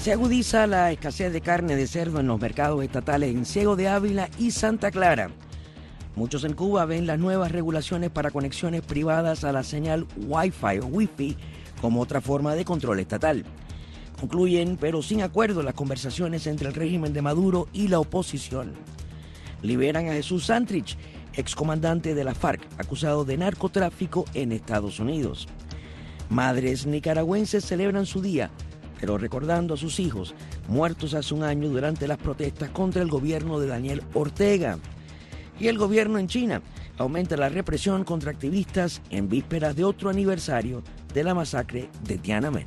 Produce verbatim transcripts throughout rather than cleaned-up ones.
Se agudiza la escasez de carne de cerdo en los mercados estatales en Ciego de Ávila y Santa Clara. Muchos en Cuba ven las nuevas regulaciones para conexiones privadas a la señal Wi-Fi o Wi-Fi como otra forma de control estatal. Concluyen, pero sin acuerdo, las conversaciones entre el régimen de Maduro y la oposición. Liberan a Jesús Santrich, excomandante de la FARC, acusado de narcotráfico en Estados Unidos. Madres nicaragüenses celebran su día, pero recordando a sus hijos muertos hace un año durante las protestas contra el gobierno de Daniel Ortega. Y el gobierno en China aumenta la represión contra activistas en vísperas de otro aniversario de la masacre de Tiananmen.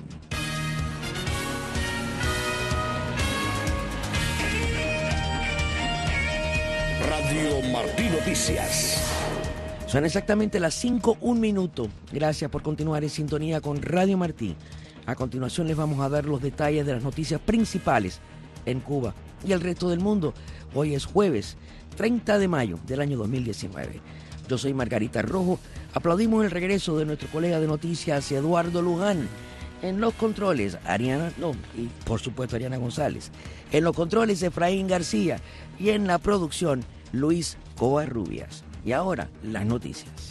Radio Martí Noticias. Son exactamente las cinco, un minuto. Gracias por continuar en sintonía con Radio Martí. A continuación les vamos a dar los detalles de las noticias principales en Cuba y el resto del mundo. Hoy es jueves, treinta de mayo del año dos mil diecinueve. Yo soy Margarita Rojo. Aplaudimos el regreso de nuestro colega de noticias, Eduardo Luján. En los controles, Ariana, no, y por supuesto Ariana González. En los controles, Efraín García. Y en la producción, Luis Covarrubias. Y ahora, las noticias.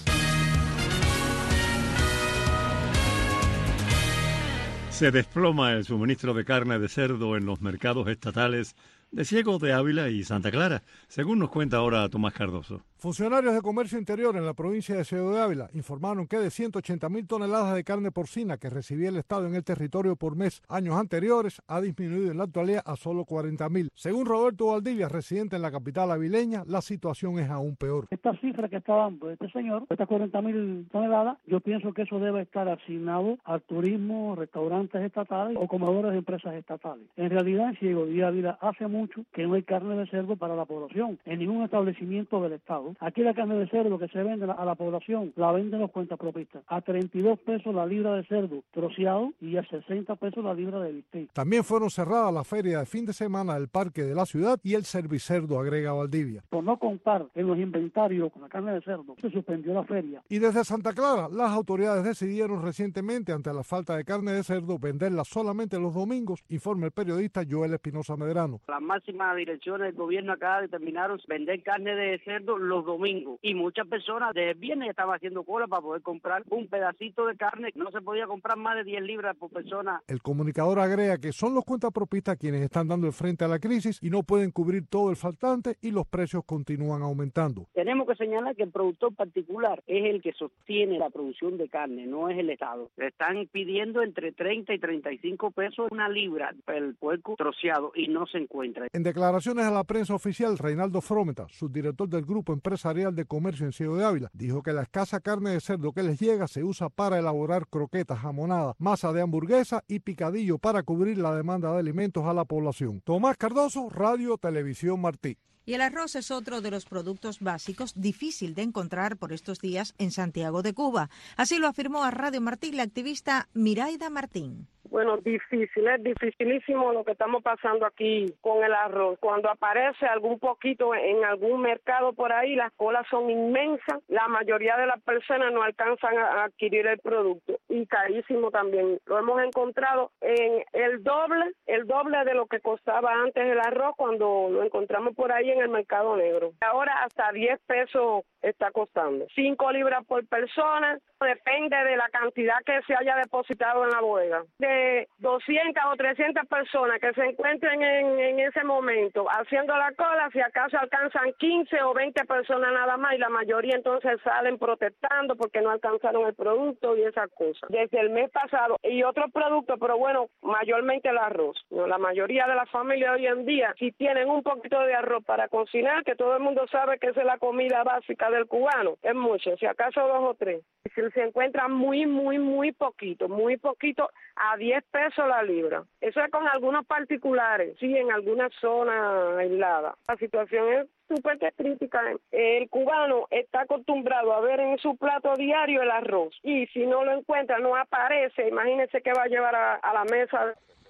Se desploma el suministro de carne de cerdo en los mercados estatales de Ciego de Ávila y Santa Clara, según nos cuenta ahora Tomás Cardoso. Funcionarios de Comercio Interior en la provincia de Ciego de Ávila informaron que de ciento ochenta mil toneladas de carne porcina que recibía el Estado en el territorio por mes años anteriores, ha disminuido en la actualidad a solo cuarenta mil. Según Roberto Valdivia, residente en la capital avileña, la situación es aún peor. Esta cifra que está dando este señor, estas cuarenta mil toneladas, yo pienso que eso debe estar asignado al turismo, restaurantes estatales o comedores de empresas estatales. En realidad, en Ciego de Ávila hace mucho que no hay carne de cerdo para la población en ningún establecimiento del Estado. Aquí la carne de cerdo que se vende a la población la venden los cuentapropistas a treinta y dos pesos la libra de cerdo troceado y a sesenta pesos la libra de bistec. También fueron cerradas la feria de fin de semana del parque de la ciudad y el servicerdo, agrega Valdivia. Por no contar en los inventarios con la carne de cerdo, se suspendió la feria. Y desde Santa Clara, las autoridades decidieron recientemente, ante la falta de carne de cerdo, venderla solamente los domingos, informa el periodista Joel Espinosa Medrano. Las máximas direcciones del gobierno acá determinaron vender carne de cerdo los domingos y muchas personas desde el viernes estaban haciendo cola para poder comprar un pedacito de carne. No se podía comprar más de diez libras por persona. El comunicador agrega que son los cuentapropistas quienes están dando el frente a la crisis y no pueden cubrir todo el faltante y los precios continúan aumentando. Tenemos que señalar que el productor particular es el que sostiene la producción de carne, no es el Estado. Le están pidiendo entre treinta y treinta y cinco pesos una libra el puerco troceado y no se encuentra. En declaraciones a la prensa oficial, Reinaldo Frometa, subdirector del Grupo Empresarial de Comercio en Ciego de Ávila, dijo que la escasa carne de cerdo que les llega se usa para elaborar croquetas, jamonada, masa de hamburguesa y picadillo para cubrir la demanda de alimentos a la población. Tomás Cardoso, Radio Televisión Martí. Y el arroz es otro de los productos básicos difícil de encontrar por estos días en Santiago de Cuba. Así lo afirmó a Radio Martí la activista Miraida Martín. Bueno, difícil, es dificilísimo lo que estamos pasando aquí con el arroz. Cuando aparece algún poquito en algún mercado por ahí, las colas son inmensas. La mayoría de las personas no alcanzan a adquirir el producto. Y carísimo también. Lo hemos encontrado en el doble, el doble de lo que costaba antes el arroz cuando lo encontramos por ahí en el mercado negro. Ahora hasta diez pesos está costando. cinco libras por persona. Depende de la cantidad que se haya depositado en la bodega. De doscientas o trescientas personas que se encuentren en, en ese momento haciendo la cola, si acaso alcanzan quince o veinte personas nada más y la mayoría entonces salen protestando porque no alcanzaron el producto y esas cosas. Desde el mes pasado y otros productos, pero bueno, mayormente el arroz. ¿No? La mayoría de las familias hoy en día, si tienen un poquito de arroz para cocinar, que todo el mundo sabe que esa es la comida básica del cubano, es mucho, si acaso dos o tres. Si se encuentra muy, muy, muy poquito, muy poquito, a diez pesos la libra. Eso es con algunos particulares, sí, en algunas zonas aisladas. La situación es súper crítica. El cubano está acostumbrado a ver en su plato diario el arroz y si no lo encuentra, no aparece, imagínense que va a llevar a, a la mesa.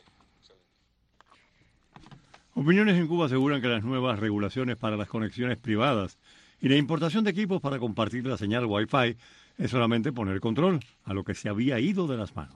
Opiniones en Cuba aseguran que las nuevas regulaciones para las conexiones privadas y la importación de equipos para compartir la señal Wi-Fi es solamente poner control a lo que se había ido de las manos.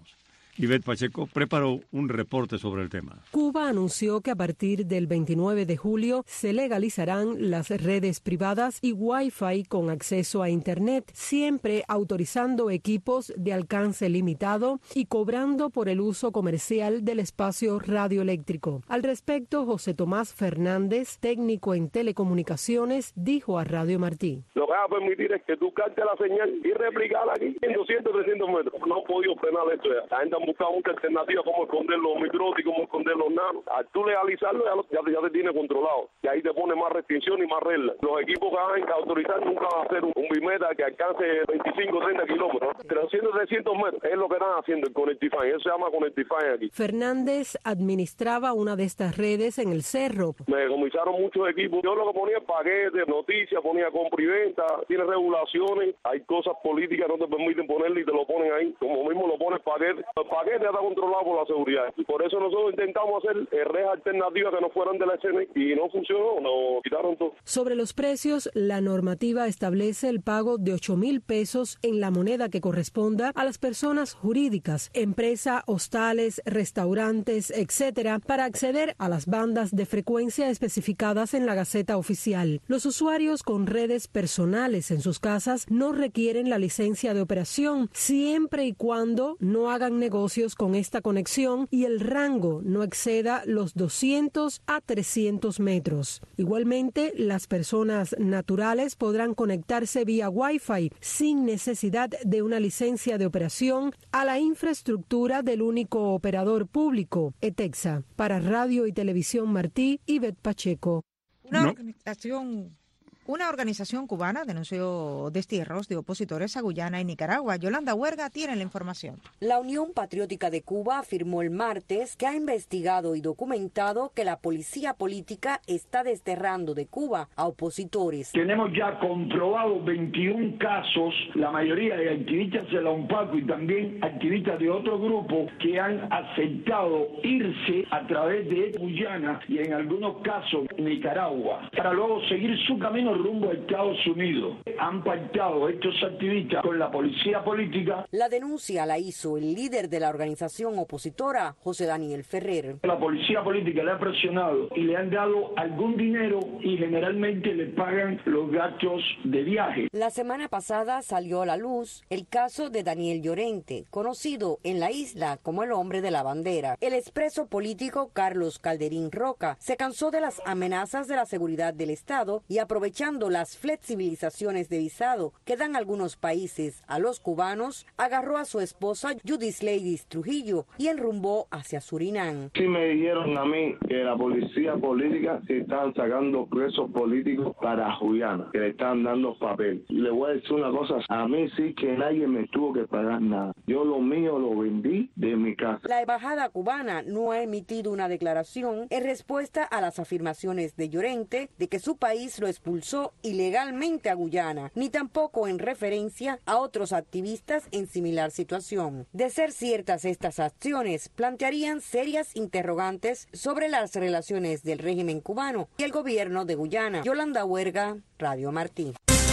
Ivette Pacheco preparó un reporte sobre el tema. Cuba anunció que a partir del veintinueve de julio se legalizarán las redes privadas y Wi-Fi con acceso a Internet, siempre autorizando equipos de alcance limitado y cobrando por el uso comercial del espacio radioeléctrico. Al respecto, José Tomás Fernández, técnico en telecomunicaciones, dijo a Radio Martí. Lo que va a permitir es que tú captes la señal y replicarla aquí en doscientos, trescientos metros. No han podido frenar esto ya. La gente ha buscado muchas alternativas, como esconder los micrófonos y cómo esconder los nanos. Al tú legalizarlo ya, lo, ya, ya te tiene controlado. Y ahí te pone más restricciones y más reglas. Los equipos que van a autorizar nunca van a hacer un, un bimeta que alcance veinticinco, treinta kilómetros. trescientos, trescientos metros es lo que están haciendo el Connectify. Eso se llama Connectify aquí. Fernández administraba una de estas redes en el Cerro. Me comisaron muchos equipos. Yo lo que ponía paquetes, noticias, ponía compra y venta, tiene regulaciones, hay cosas políticas que no te permiten ponerle y te lo ponen ahí. Como mismo lo pones paquete. El paquete está controlado por la seguridad. Y por eso nosotros intentamos hacer redes alternativas que no fueran de la escena y no funcionó, nos quitaron todo. Sobre los precios, la normativa establece el pago de ocho mil pesos en la moneda que corresponda a las personas jurídicas, empresa, hostales, restaurantes, etcétera, para acceder a las bandas de frecuencia especificadas en la Gaceta Oficial. Los usuarios con redes personales en sus casas no requieren la licencia de operación siempre y cuando no hagan negocios con esta conexión y el rango no exceda los doscientos a trescientos metros. Igualmente, las personas naturales podrán conectarse vía Wi-Fi sin necesidad de una licencia de operación a la infraestructura del único operador público, ETEXA. Para Radio y Televisión Martí, Ivette Pacheco. Una no. organización... Una organización cubana denunció destierros de opositores a Guyana y Nicaragua. Yolanda Huerga tiene la información. La Unión Patriótica de Cuba afirmó el martes que ha investigado y documentado que la policía política está desterrando de Cuba a opositores. Tenemos ya comprobado veintiún casos, la mayoría de activistas de la UNPACO y también activistas de otro grupo que han aceptado irse a través de Guyana y en algunos casos Nicaragua, para luego seguir su camino rumbo a Estados Unidos. Han pactado estos activistas con la policía política. La denuncia la hizo el líder de la organización opositora, José Daniel Ferrer. La policía política le ha presionado y le han dado algún dinero y generalmente le pagan los gastos de viaje. La semana pasada salió a la luz el caso de Daniel Llorente, conocido en la isla como el hombre de la bandera. El expreso político Carlos Calderín Roca se cansó de las amenazas de la seguridad del Estado y aprovechando las flexibilizaciones de visado que dan algunos países a los cubanos, agarró a su esposa Judith Ladies Trujillo y enrumbó hacia Surinam. Sí me dijeron a mí que la policía política se están sacando presos políticos para Guyana, que le están dando papel. Y le voy a decir una cosa, a mí sí que nadie me tuvo que pagar nada. Yo lo mío lo vendí de mi casa. La embajada cubana no ha emitido una declaración en respuesta a las afirmaciones de Llorente de que su país lo expulsó ilegalmente a Guyana, ni tampoco en referencia a otros activistas en similar situación. De ser ciertas estas acciones, plantearían serias interrogantes sobre las relaciones del régimen cubano y el gobierno de Guyana. Yolanda Huerga, Radio Martí.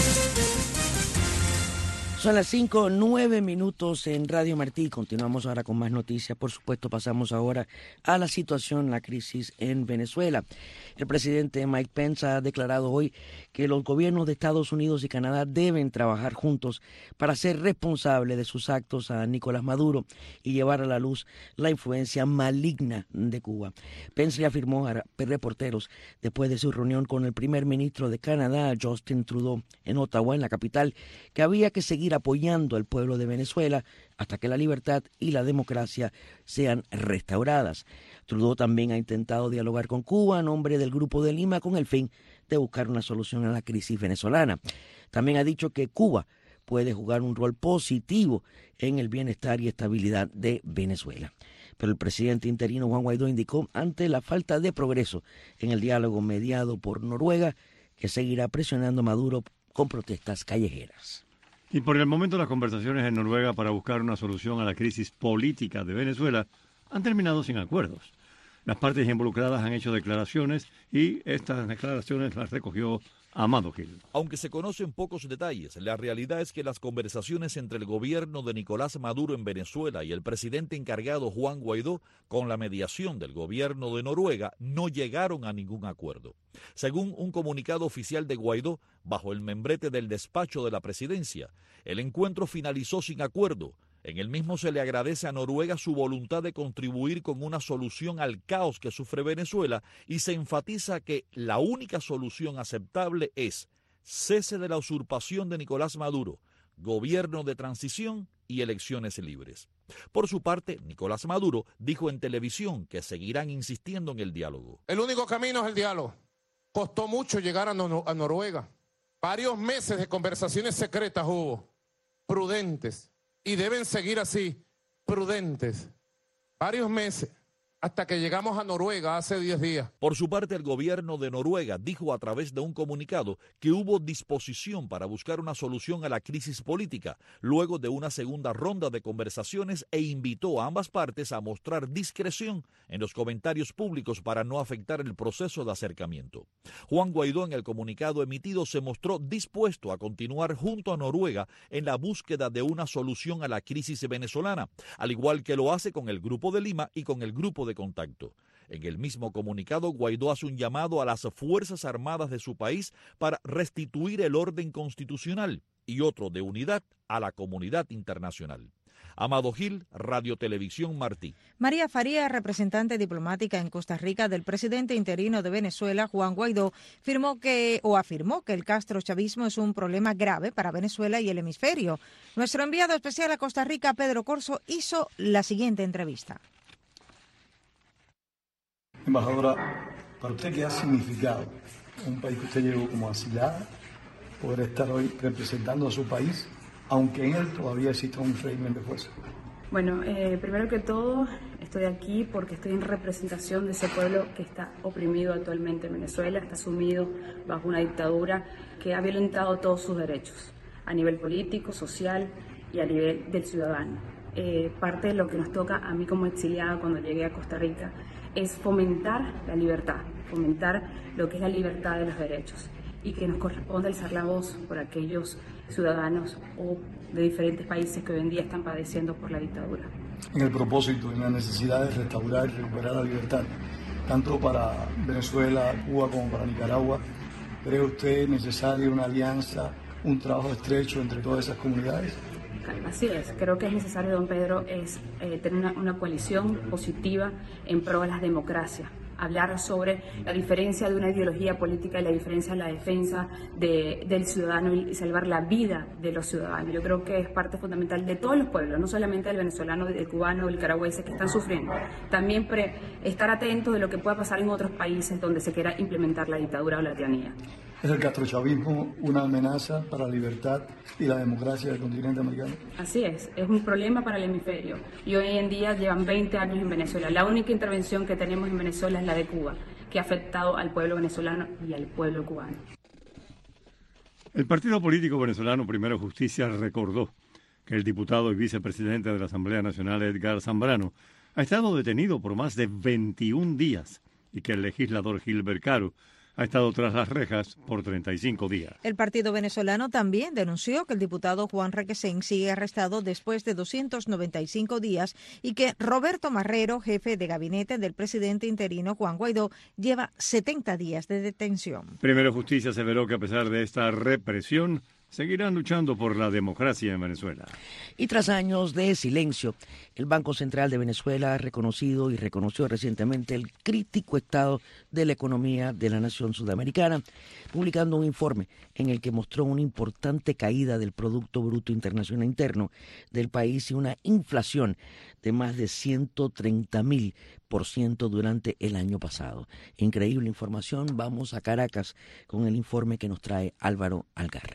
Son las cinco, nueve minutos en Radio Martí. Continuamos ahora con más noticias. Por supuesto, pasamos ahora a la situación, la crisis en Venezuela. El presidente Mike Pence ha declarado hoy que los gobiernos de Estados Unidos y Canadá deben trabajar juntos para ser responsables de sus actos a Nicolás Maduro y llevar a la luz la influencia maligna de Cuba. Pence le afirmó a reporteros después de su reunión con el primer ministro de Canadá, Justin Trudeau, en Ottawa, en la capital, que había que seguir apoyando al pueblo de Venezuela hasta que la libertad y la democracia sean restauradas. Trudeau también ha intentado dialogar con Cuba a nombre del Grupo de Lima con el fin de buscar una solución a la crisis venezolana. También ha dicho que Cuba puede jugar un rol positivo en el bienestar y estabilidad de Venezuela. Pero el presidente interino Juan Guaidó indicó, ante la falta de progreso en el diálogo mediado por Noruega, que seguirá presionando a Maduro con protestas callejeras. Y por el momento las conversaciones en Noruega para buscar una solución a la crisis política de Venezuela han terminado sin acuerdos. Las partes involucradas han hecho declaraciones y estas declaraciones las recogió Amado Gil. Aunque se conocen pocos detalles, la realidad es que las conversaciones entre el gobierno de Nicolás Maduro en Venezuela y el presidente encargado Juan Guaidó, con la mediación del gobierno de Noruega, no llegaron a ningún acuerdo. Según un comunicado oficial de Guaidó, bajo el membrete del despacho de la presidencia, el encuentro finalizó sin acuerdo. En el mismo se le agradece a Noruega su voluntad de contribuir con una solución al caos que sufre Venezuela y se enfatiza que la única solución aceptable es cese de la usurpación de Nicolás Maduro, gobierno de transición y elecciones libres. Por su parte, Nicolás Maduro dijo en televisión que seguirán insistiendo en el diálogo. El único camino es el diálogo. Costó mucho llegar a, Nor- a Noruega. Varios meses de conversaciones secretas hubo, prudentes. Y deben seguir así, prudentes. Varios meses, hasta que llegamos a Noruega hace diez días. Por su parte, el gobierno de Noruega dijo a través de un comunicado que hubo disposición para buscar una solución a la crisis política, luego de una segunda ronda de conversaciones, e invitó a ambas partes a mostrar discreción en los comentarios públicos para no afectar el proceso de acercamiento. Juan Guaidó, en el comunicado emitido, se mostró dispuesto a continuar junto a Noruega en la búsqueda de una solución a la crisis venezolana, al igual que lo hace con el Grupo de Lima y con el Grupo de Contacto. En el mismo comunicado, Guaidó hace un llamado a las Fuerzas Armadas de su país para restituir el orden constitucional y otro de unidad a la comunidad internacional. Amado Gil, Radio Televisión Martí. María Faría, representante diplomática en Costa Rica del presidente interino de Venezuela, Juan Guaidó, firmó que o afirmó que el castrochavismo es un problema grave para Venezuela y el hemisferio. Nuestro enviado especial a Costa Rica, Pedro Corso, hizo la siguiente entrevista. Embajadora, para usted, ¿qué ha significado un país que usted llegó como asilada, poder estar hoy representando a su país, aunque en él todavía exista un régimen de fuerza? Bueno, eh, primero que todo, estoy aquí porque estoy en representación de ese pueblo que está oprimido actualmente en Venezuela, está sumido bajo una dictadura que ha violentado todos sus derechos, a nivel político, social y a nivel del ciudadano. Eh, parte de lo que nos toca a mí como exiliada cuando llegué a Costa Rica es fomentar la libertad, fomentar lo que es la libertad de los derechos, y que nos corresponde alzar la voz por aquellos ciudadanos o de diferentes países que hoy en día están padeciendo por la dictadura. En el propósito, en la necesidad de restaurar y recuperar la libertad, tanto para Venezuela, Cuba como para Nicaragua, ¿cree usted necesaria una alianza, un trabajo estrecho entre todas esas comunidades? Así es, creo que es necesario, don Pedro, es eh, tener una, una coalición positiva en pro de las democracias. Hablar sobre la diferencia de una ideología política y la diferencia en la defensa de, del ciudadano y salvar la vida de los ciudadanos. Yo creo que es parte fundamental de todos los pueblos, no solamente del venezolano, del cubano, del nicaragüense que están sufriendo. También pre, estar atentos de lo que pueda pasar en otros países donde se quiera implementar la dictadura o la tiranía. ¿Es el castrochavismo una amenaza para la libertad y la democracia del continente americano? Así es, es un problema para el hemisferio. Y hoy en día llevan veinte años en Venezuela. La única intervención que tenemos en Venezuela es la de Cuba, que ha afectado al pueblo venezolano y al pueblo cubano. El partido político venezolano Primero Justicia recordó que el diputado y vicepresidente de la Asamblea Nacional, Edgar Zambrano, ha estado detenido por más de veintiún días y que el legislador Gilbert Caro ha estado tras las rejas por treinta y cinco días. El partido venezolano también denunció que el diputado Juan Requesén sigue arrestado después de doscientos noventa y cinco días y que Roberto Marrero, jefe de gabinete del presidente interino Juan Guaidó, lleva setenta días de detención. Primero Justicia aseveró que a pesar de esta represión, seguirán luchando por la democracia en Venezuela. Y tras años de silencio, el Banco Central de Venezuela ha reconocido y reconoció recientemente el crítico estado de la economía de la nación sudamericana, publicando un informe en el que mostró una importante caída del Producto Bruto Internacional Interno del país y una inflación de más de ciento treinta mil por ciento durante el año pasado. Increíble información. Vamos a Caracas con el informe que nos trae Álvaro Algarra.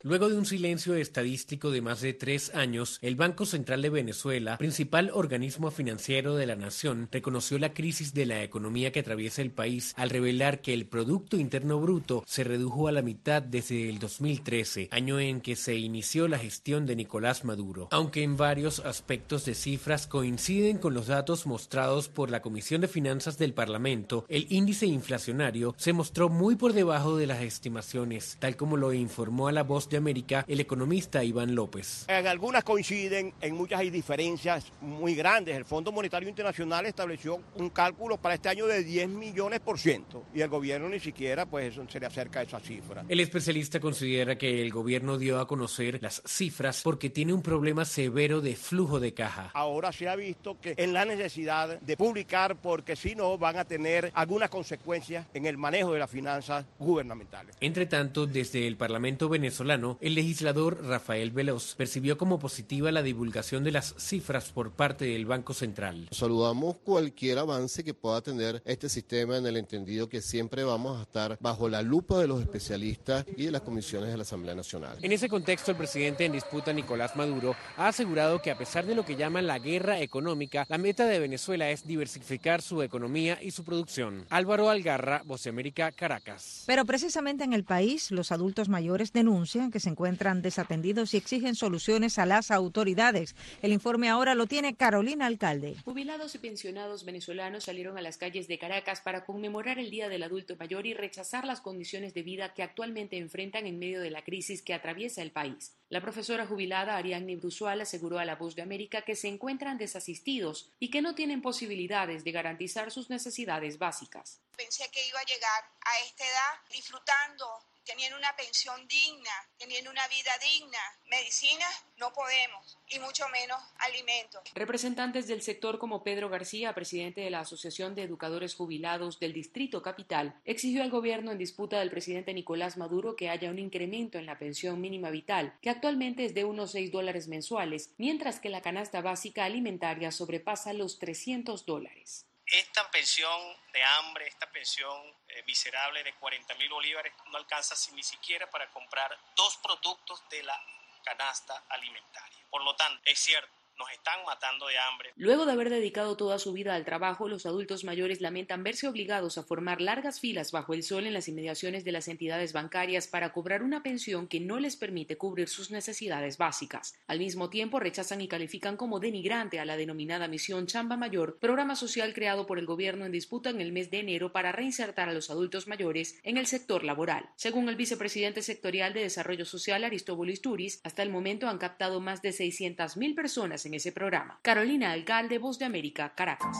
Luego de un silencio estadístico de más de tres años, el Banco Central de Venezuela, principal organismo financiero de la nación, reconoció la crisis de la economía que atraviesa el país al revelar que el Producto Interno Bruto se redujo a la mitad desde el dos mil trece, año en que se inició la gestión de Nicolás Maduro. Aunque en varios aspectos de cifras coinciden con los datos mostrados por la Comisión de Finanzas del Parlamento, el índice inflacionario se mostró muy por debajo de las estimaciones, tal como lo informó a La Voz de América el economista Iván López. En algunas coinciden, en muchas hay diferencias muy grandes. El Fondo Monetario Internacional estableció un cálculo para este año de diez millones por ciento y el gobierno ni siquiera pues se le acerca a esa cifra. El especialista considera que el gobierno dio a conocer las cifras porque tiene un problema severo de flujo de caja. Ahora se ha visto que en la necesidad de publicar porque si no van a tener algunas consecuencias en el manejo de las finanzas gubernamentales. Entre tanto, desde el Parlamento venezolano, el legislador Rafael Veloz percibió como positiva la divulgación de las cifras por parte del Banco Central. Saludamos cualquier avance que pueda tener este sistema en el entendido que siempre vamos a estar bajo la lupa de los especialistas y de las comisiones de la Asamblea Nacional. En ese contexto, el presidente en disputa, Nicolás Maduro, ha asegurado que a pesar de lo que llaman la guerra económica, la meta de Venezuela es diversificar su economía y su producción. Álvaro Algarra, Voz de América, Caracas. Pero precisamente en el país, los adultos mayores denuncian que se encuentran desatendidos y exigen soluciones a las autoridades. El informe ahora lo tiene Carolina Alcalde. Jubilados y pensionados venezolanos salieron a las calles de Caracas para conmemorar el Día del Adulto Mayor y rechazar las condiciones de vida que actualmente enfrentan en medio de la crisis que atraviesa el país. La profesora jubilada Ariadne Brusual aseguró a La Voz de América que se encuentran desasistidos y que no tienen posibilidades de garantizar sus necesidades básicas. Pensé que iba a llegar a esta edad disfrutando, teniendo una pensión digna, teniendo una vida digna. Medicinas no podemos, y mucho menos alimentos. Representantes del sector como Pedro García, presidente de la Asociación de Educadores Jubilados del Distrito Capital, exigió al gobierno en disputa del presidente Nicolás Maduro que haya un incremento en la pensión mínima vital, que actualmente es de unos seis dólares mensuales, mientras que la canasta básica alimentaria sobrepasa los trescientos dólares. Esta pensión de hambre, esta pensión eh, miserable de cuarenta mil bolívares no alcanza ni siquiera para comprar dos productos de la canasta alimentaria. Por lo tanto, es cierto, nos están matando de hambre. Luego de haber dedicado toda su vida al trabajo, los adultos mayores lamentan verse obligados a formar largas filas bajo el sol en las inmediaciones de las entidades bancarias para cobrar una pensión que no les permite cubrir sus necesidades básicas. Al mismo tiempo, rechazan y califican como denigrante a la denominada Misión Chamba Mayor, programa social creado por el gobierno en disputa en el mes de enero para reinsertar a los adultos mayores en el sector laboral. Según el vicepresidente sectorial de Desarrollo Social, Aristóbulo Isturiz, hasta el momento han captado más de seiscientas mil personas en ese programa. Carolina Alcalde, Voz de América, Caracas.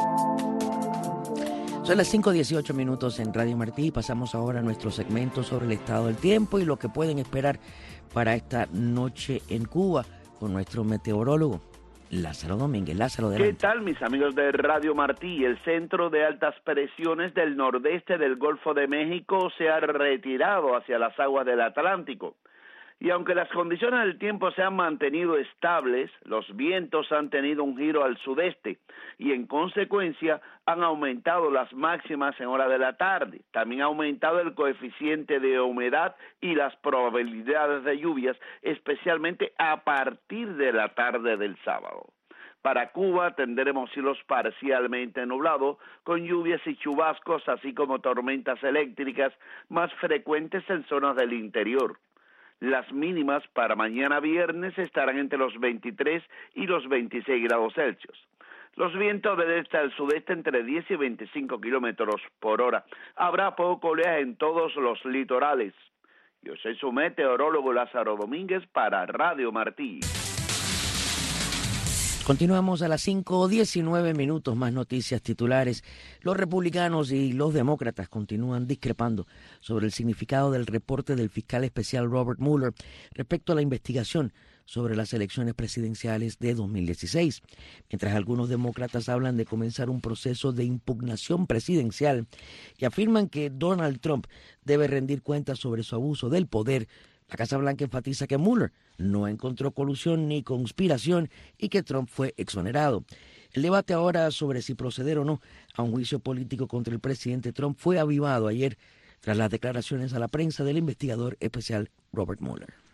Son las cinco dieciocho minutos en Radio Martí y pasamos ahora a nuestro segmento sobre el estado del tiempo y lo que pueden esperar para esta noche en Cuba con nuestro meteorólogo Lázaro Domínguez. Lázaro, adelante. ¿Qué tal, mis amigos de Radio Martí? El centro de altas presiones del nordeste del Golfo de México se ha retirado hacia las aguas del Atlántico. Y aunque las condiciones del tiempo se han mantenido estables, los vientos han tenido un giro al sudeste y en consecuencia han aumentado las máximas en hora de la tarde. También ha aumentado el coeficiente de humedad y las probabilidades de lluvias, especialmente a partir de la tarde del sábado. Para Cuba tendremos cielos parcialmente nublados, con lluvias y chubascos, así como tormentas eléctricas más frecuentes en zonas del interior. Las mínimas para mañana viernes estarán entre los veintitrés y los veintiséis grados Celsius. Los vientos del este al sudeste entre diez y veinticinco kilómetros por hora. Habrá poco oleaje en todos los litorales. Yo soy su meteorólogo Lázaro Domínguez para Radio Martí. Continuamos a las cinco diecinueve minutos, más noticias titulares. Los republicanos y los demócratas continúan discrepando sobre el significado del reporte del fiscal especial Robert Mueller respecto a la investigación sobre las elecciones presidenciales de dos mil dieciséis. Mientras algunos demócratas hablan de comenzar un proceso de impugnación presidencial y afirman que Donald Trump debe rendir cuentas sobre su abuso del poder, la Casa Blanca enfatiza que Mueller no encontró colusión ni conspiración y que Trump fue exonerado. El debate ahora sobre si proceder o no a un juicio político contra el presidente Trump fue avivado ayer tras las declaraciones a la prensa del investigador especial Robert Mueller.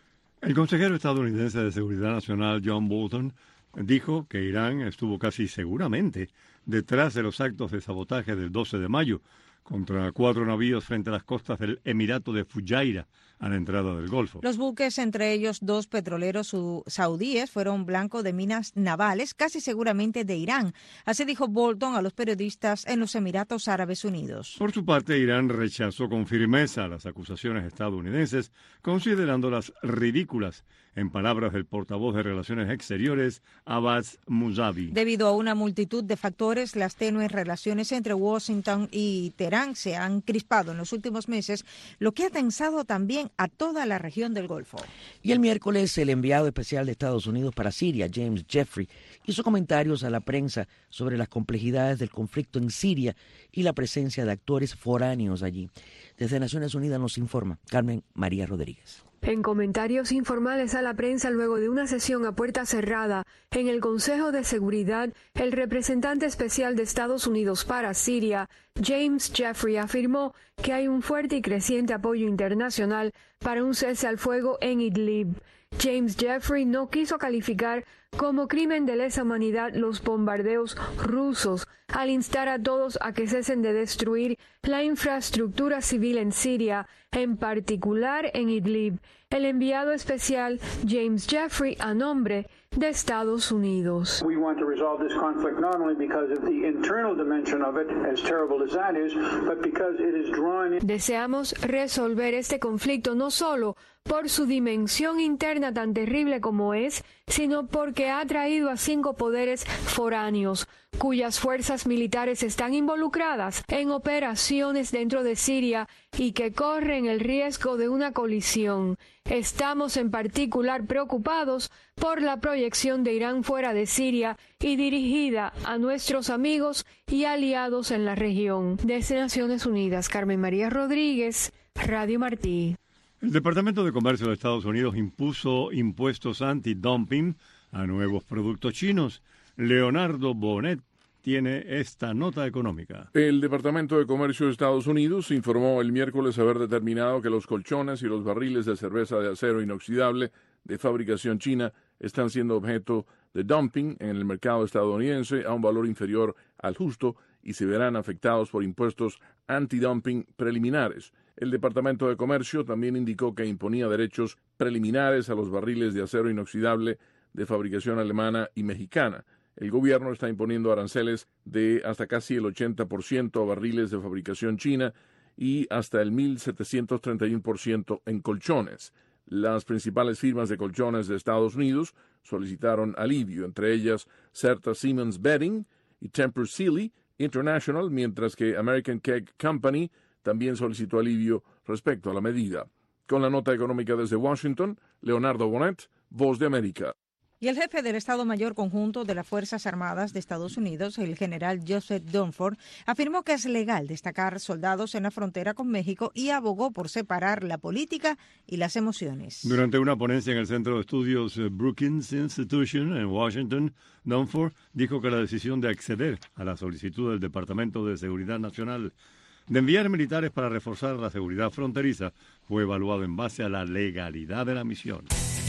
El consejero estadounidense de Seguridad Nacional, John Bolton, dijo que Irán estuvo casi seguramente detrás de los actos de sabotaje del doce de mayo contra cuatro navíos frente a las costas del Emirato de Fujairah, a la entrada del Golfo. Los buques, entre ellos dos petroleros saudíes, fueron blanco de minas navales, casi seguramente de Irán. Así dijo Bolton a los periodistas en los Emiratos Árabes Unidos. Por su parte, Irán rechazó con firmeza las acusaciones estadounidenses, considerándolas ridículas, en palabras del portavoz de Relaciones Exteriores, Abbas Mousavi. Debido a una multitud de factores, las tenues relaciones entre Washington y Teherán se han crispado en los últimos meses, lo que ha tensado también a toda la región del Golfo. Y el miércoles, el enviado especial de Estados Unidos para Siria, James Jeffrey, hizo comentarios a la prensa sobre las complejidades del conflicto en Siria y la presencia de actores foráneos allí. Desde Naciones Unidas nos informa Carmen María Rodríguez. En comentarios informales a la prensa luego de una sesión a puerta cerrada en el Consejo de Seguridad, el representante especial de Estados Unidos para Siria, James Jeffrey, afirmó que hay un fuerte y creciente apoyo internacional para un cese al fuego en Idlib. James Jeffrey no quiso calificar como crimen de lesa humanidad los bombardeos rusos al instar a todos a que cesen de destruir la infraestructura civil en Siria, en particular en Idlib. El enviado especial James Jeffrey a nombre de Estados Unidos. We want to resolve this conflict not only because of the internal dimension of it, as terrible as that is, but because it is drawing in... Deseamos resolver este conflicto no solo por su dimensión interna tan terrible como es, sino porque ha traído a cinco poderes foráneos, cuyas fuerzas militares están involucradas en operaciones dentro de Siria y que corren el riesgo de una colisión. Estamos en particular preocupados por la proyección de Irán fuera de Siria y dirigida a nuestros amigos y aliados en la región. Desde Naciones Unidas, Carmen María Rodríguez, Radio Martí. El Departamento de Comercio de Estados Unidos impuso impuestos anti-dumping a nuevos productos chinos. Leonardo Bonet tiene esta nota económica. El Departamento de Comercio de Estados Unidos informó el miércoles haber determinado que los colchones y los barriles de cerveza de acero inoxidable de fabricación china están siendo objeto de dumping en el mercado estadounidense a un valor inferior al justo y se verán afectados por impuestos anti-dumping preliminares. El Departamento de Comercio también indicó que imponía derechos preliminares a los barriles de acero inoxidable de fabricación alemana y mexicana. El gobierno está imponiendo aranceles de hasta casi el ochenta por ciento a barriles de fabricación china y hasta el mil setecientos treinta y uno por ciento en colchones. Las principales firmas de colchones de Estados Unidos solicitaron alivio, entre ellas Certa Siemens Bedding y Tempur Sealy International, mientras que American Keg Company también solicitó alivio respecto a la medida. Con la nota económica desde Washington, Leonardo Bonet, Voz de América. Y el jefe del Estado Mayor Conjunto de las Fuerzas Armadas de Estados Unidos, el general Joseph Dunford, afirmó que es legal destacar soldados en la frontera con México y abogó por separar la política y las emociones. Durante una ponencia en el Centro de Estudios Brookings Institution en Washington, Dunford dijo que la decisión de acceder a la solicitud del Departamento de Seguridad Nacional de enviar militares para reforzar la seguridad fronteriza fue evaluado en base a la legalidad de la misión.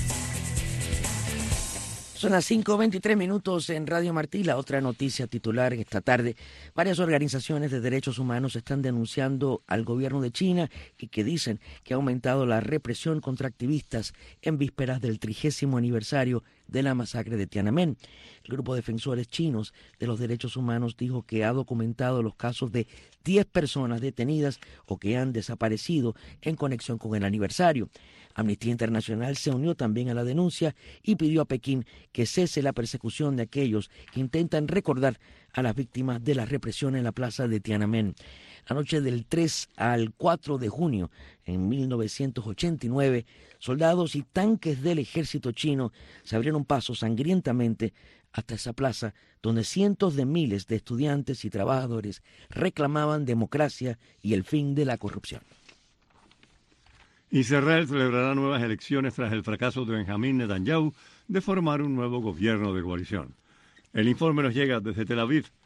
Son las cinco veintitrés minutos en Radio Martí. La otra noticia titular esta tarde. Varias organizaciones de derechos humanos están denunciando al gobierno de China y que dicen que ha aumentado la represión contra activistas en vísperas del trigésimo aniversario de la masacre de Tiananmen. El grupo de defensores chinos de los derechos humanos dijo que ha documentado los casos de diez personas detenidas o que han desaparecido en conexión con el aniversario. Amnistía Internacional se unió también a la denuncia y pidió a Pekín que cese la persecución de aquellos que intentan recordar a las víctimas de la represión en la plaza de Tiananmen. La noche del tres al cuatro de junio en mil novecientos ochenta y nueve, soldados y tanques del ejército chino se abrieron paso sangrientamente hasta esa plaza donde cientos de miles de estudiantes y trabajadores reclamaban democracia y el fin de la corrupción. Israel celebrará nuevas elecciones tras el fracaso de Benjamín Netanyahu de formar un nuevo gobierno de coalición. El informe nos llega desde Tel Aviv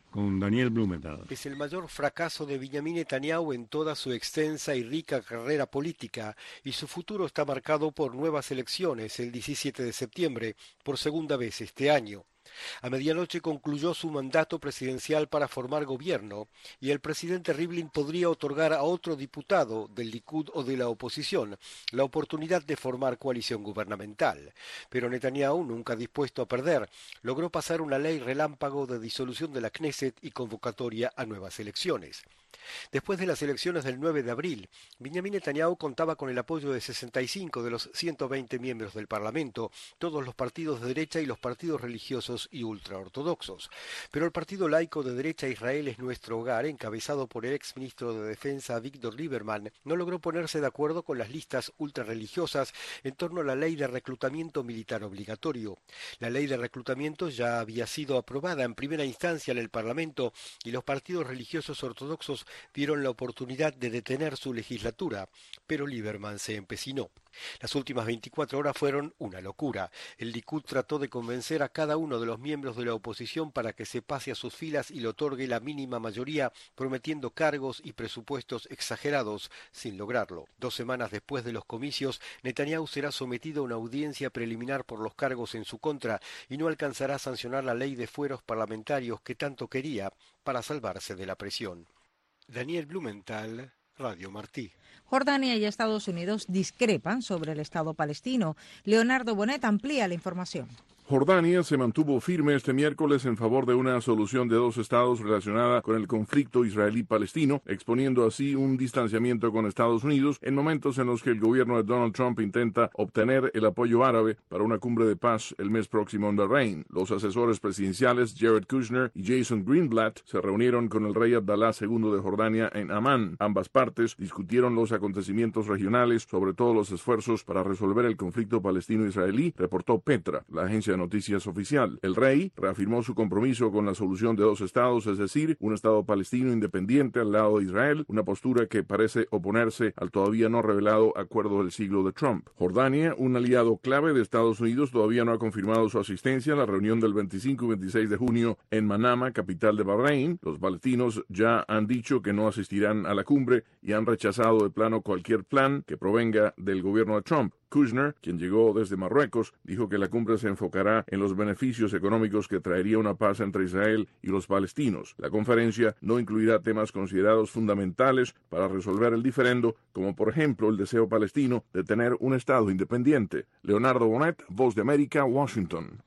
con Daniel Blumenthal. Es el mayor fracaso de Benjamin Netanyahu en toda su extensa y rica carrera política, y su futuro está marcado por nuevas elecciones el diecisiete de septiembre, por segunda vez este año. A medianoche concluyó su mandato presidencial para formar gobierno, y el presidente Rivlin podría otorgar a otro diputado del Likud o de la oposición la oportunidad de formar coalición gubernamental. Pero Netanyahu, nunca dispuesto a perder, logró pasar una ley relámpago de disolución de la Knesset y convocatoria a nuevas elecciones. Después de las elecciones del nueve de abril, Benjamin Netanyahu contaba con el apoyo de sesenta y cinco de los ciento veinte miembros del Parlamento, todos los partidos de derecha y los partidos religiosos y ultraortodoxos. Pero el partido laico de derecha Israel es nuestro hogar, encabezado por el ex ministro de Defensa Víctor Lieberman, no logró ponerse de acuerdo con las listas ultrarreligiosas en torno a la ley de reclutamiento militar obligatorio. La ley de reclutamiento ya había sido aprobada en primera instancia en el Parlamento y los partidos religiosos ortodoxos vieron la oportunidad de detener su legislatura, pero Lieberman se empecinó. Las últimas veinticuatro horas fueron una locura. El Likud trató de convencer a cada uno de los miembros de la oposición para que se pase a sus filas y le otorgue la mínima mayoría, prometiendo cargos y presupuestos exagerados, sin lograrlo. Dos semanas después de los comicios, Netanyahu será sometido a una audiencia preliminar por los cargos en su contra y no alcanzará a sancionar la ley de fueros parlamentarios que tanto quería para salvarse de la presión. Daniel Blumenthal, Radio Martí. Jordania y Estados Unidos discrepan sobre el Estado palestino. Leonardo Bonet amplía la información. Jordania se mantuvo firme este miércoles en favor de una solución de dos estados relacionada con el conflicto israelí-palestino, exponiendo así un distanciamiento con Estados Unidos en momentos en los que el gobierno de Donald Trump intenta obtener el apoyo árabe para una cumbre de paz el mes próximo en Bahrein. Los asesores presidenciales Jared Kushner y Jason Greenblatt se reunieron con el rey Abdalá segundo de Jordania en Amán. Ambas partes discutieron los acontecimientos regionales, sobre todo los esfuerzos para resolver el conflicto palestino-israelí, reportó Petra, la agencia de noticias oficial. El rey reafirmó su compromiso con la solución de dos estados, es decir, un estado palestino independiente al lado de Israel, una postura que parece oponerse al todavía no revelado acuerdo del siglo de Trump. Jordania, un aliado clave de Estados Unidos, todavía no ha confirmado su asistencia a la reunión del veinticinco y veintiséis de junio en Manama, capital de Bahrein. Los palestinos ya han dicho que no asistirán a la cumbre y han rechazado de plano cualquier plan que provenga del gobierno de Trump. Kushner, quien llegó desde Marruecos, dijo que la cumbre se enfocará en los beneficios económicos que traería una paz entre Israel y los palestinos. La conferencia no incluirá temas considerados fundamentales para resolver el diferendo, como por ejemplo el deseo palestino de tener un Estado independiente. Leonardo Bonet, Voz de América, Washington.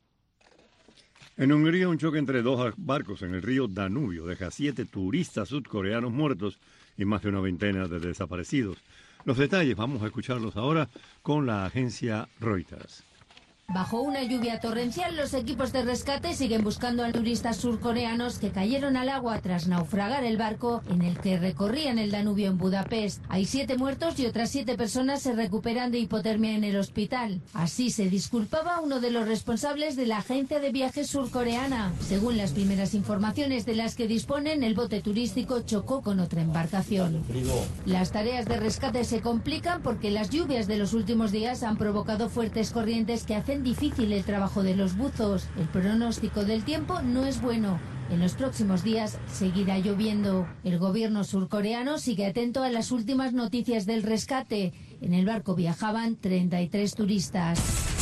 En Hungría, un choque entre dos barcos en el río Danubio deja siete turistas sudcoreanos muertos y más de una veintena de desaparecidos. Los detalles vamos a escucharlos ahora con la agencia Reuters. Bajo una lluvia torrencial, los equipos de rescate siguen buscando a turistas surcoreanos que cayeron al agua tras naufragar el barco en el que recorrían el Danubio en Budapest. Hay siete muertos y otras siete personas se recuperan de hipotermia en el hospital. Así se disculpaba uno de los responsables de la agencia de viajes surcoreana. Según las primeras informaciones de las que disponen, el bote turístico chocó con otra embarcación. Las tareas de rescate se complican porque las lluvias de los últimos días han provocado fuertes corrientes que hacen difícil el trabajo de los buzos. El pronóstico del tiempo no es bueno. En los próximos días seguirá lloviendo. El gobierno surcoreano sigue atento a las últimas noticias del rescate. En el barco viajaban treinta y tres turistas.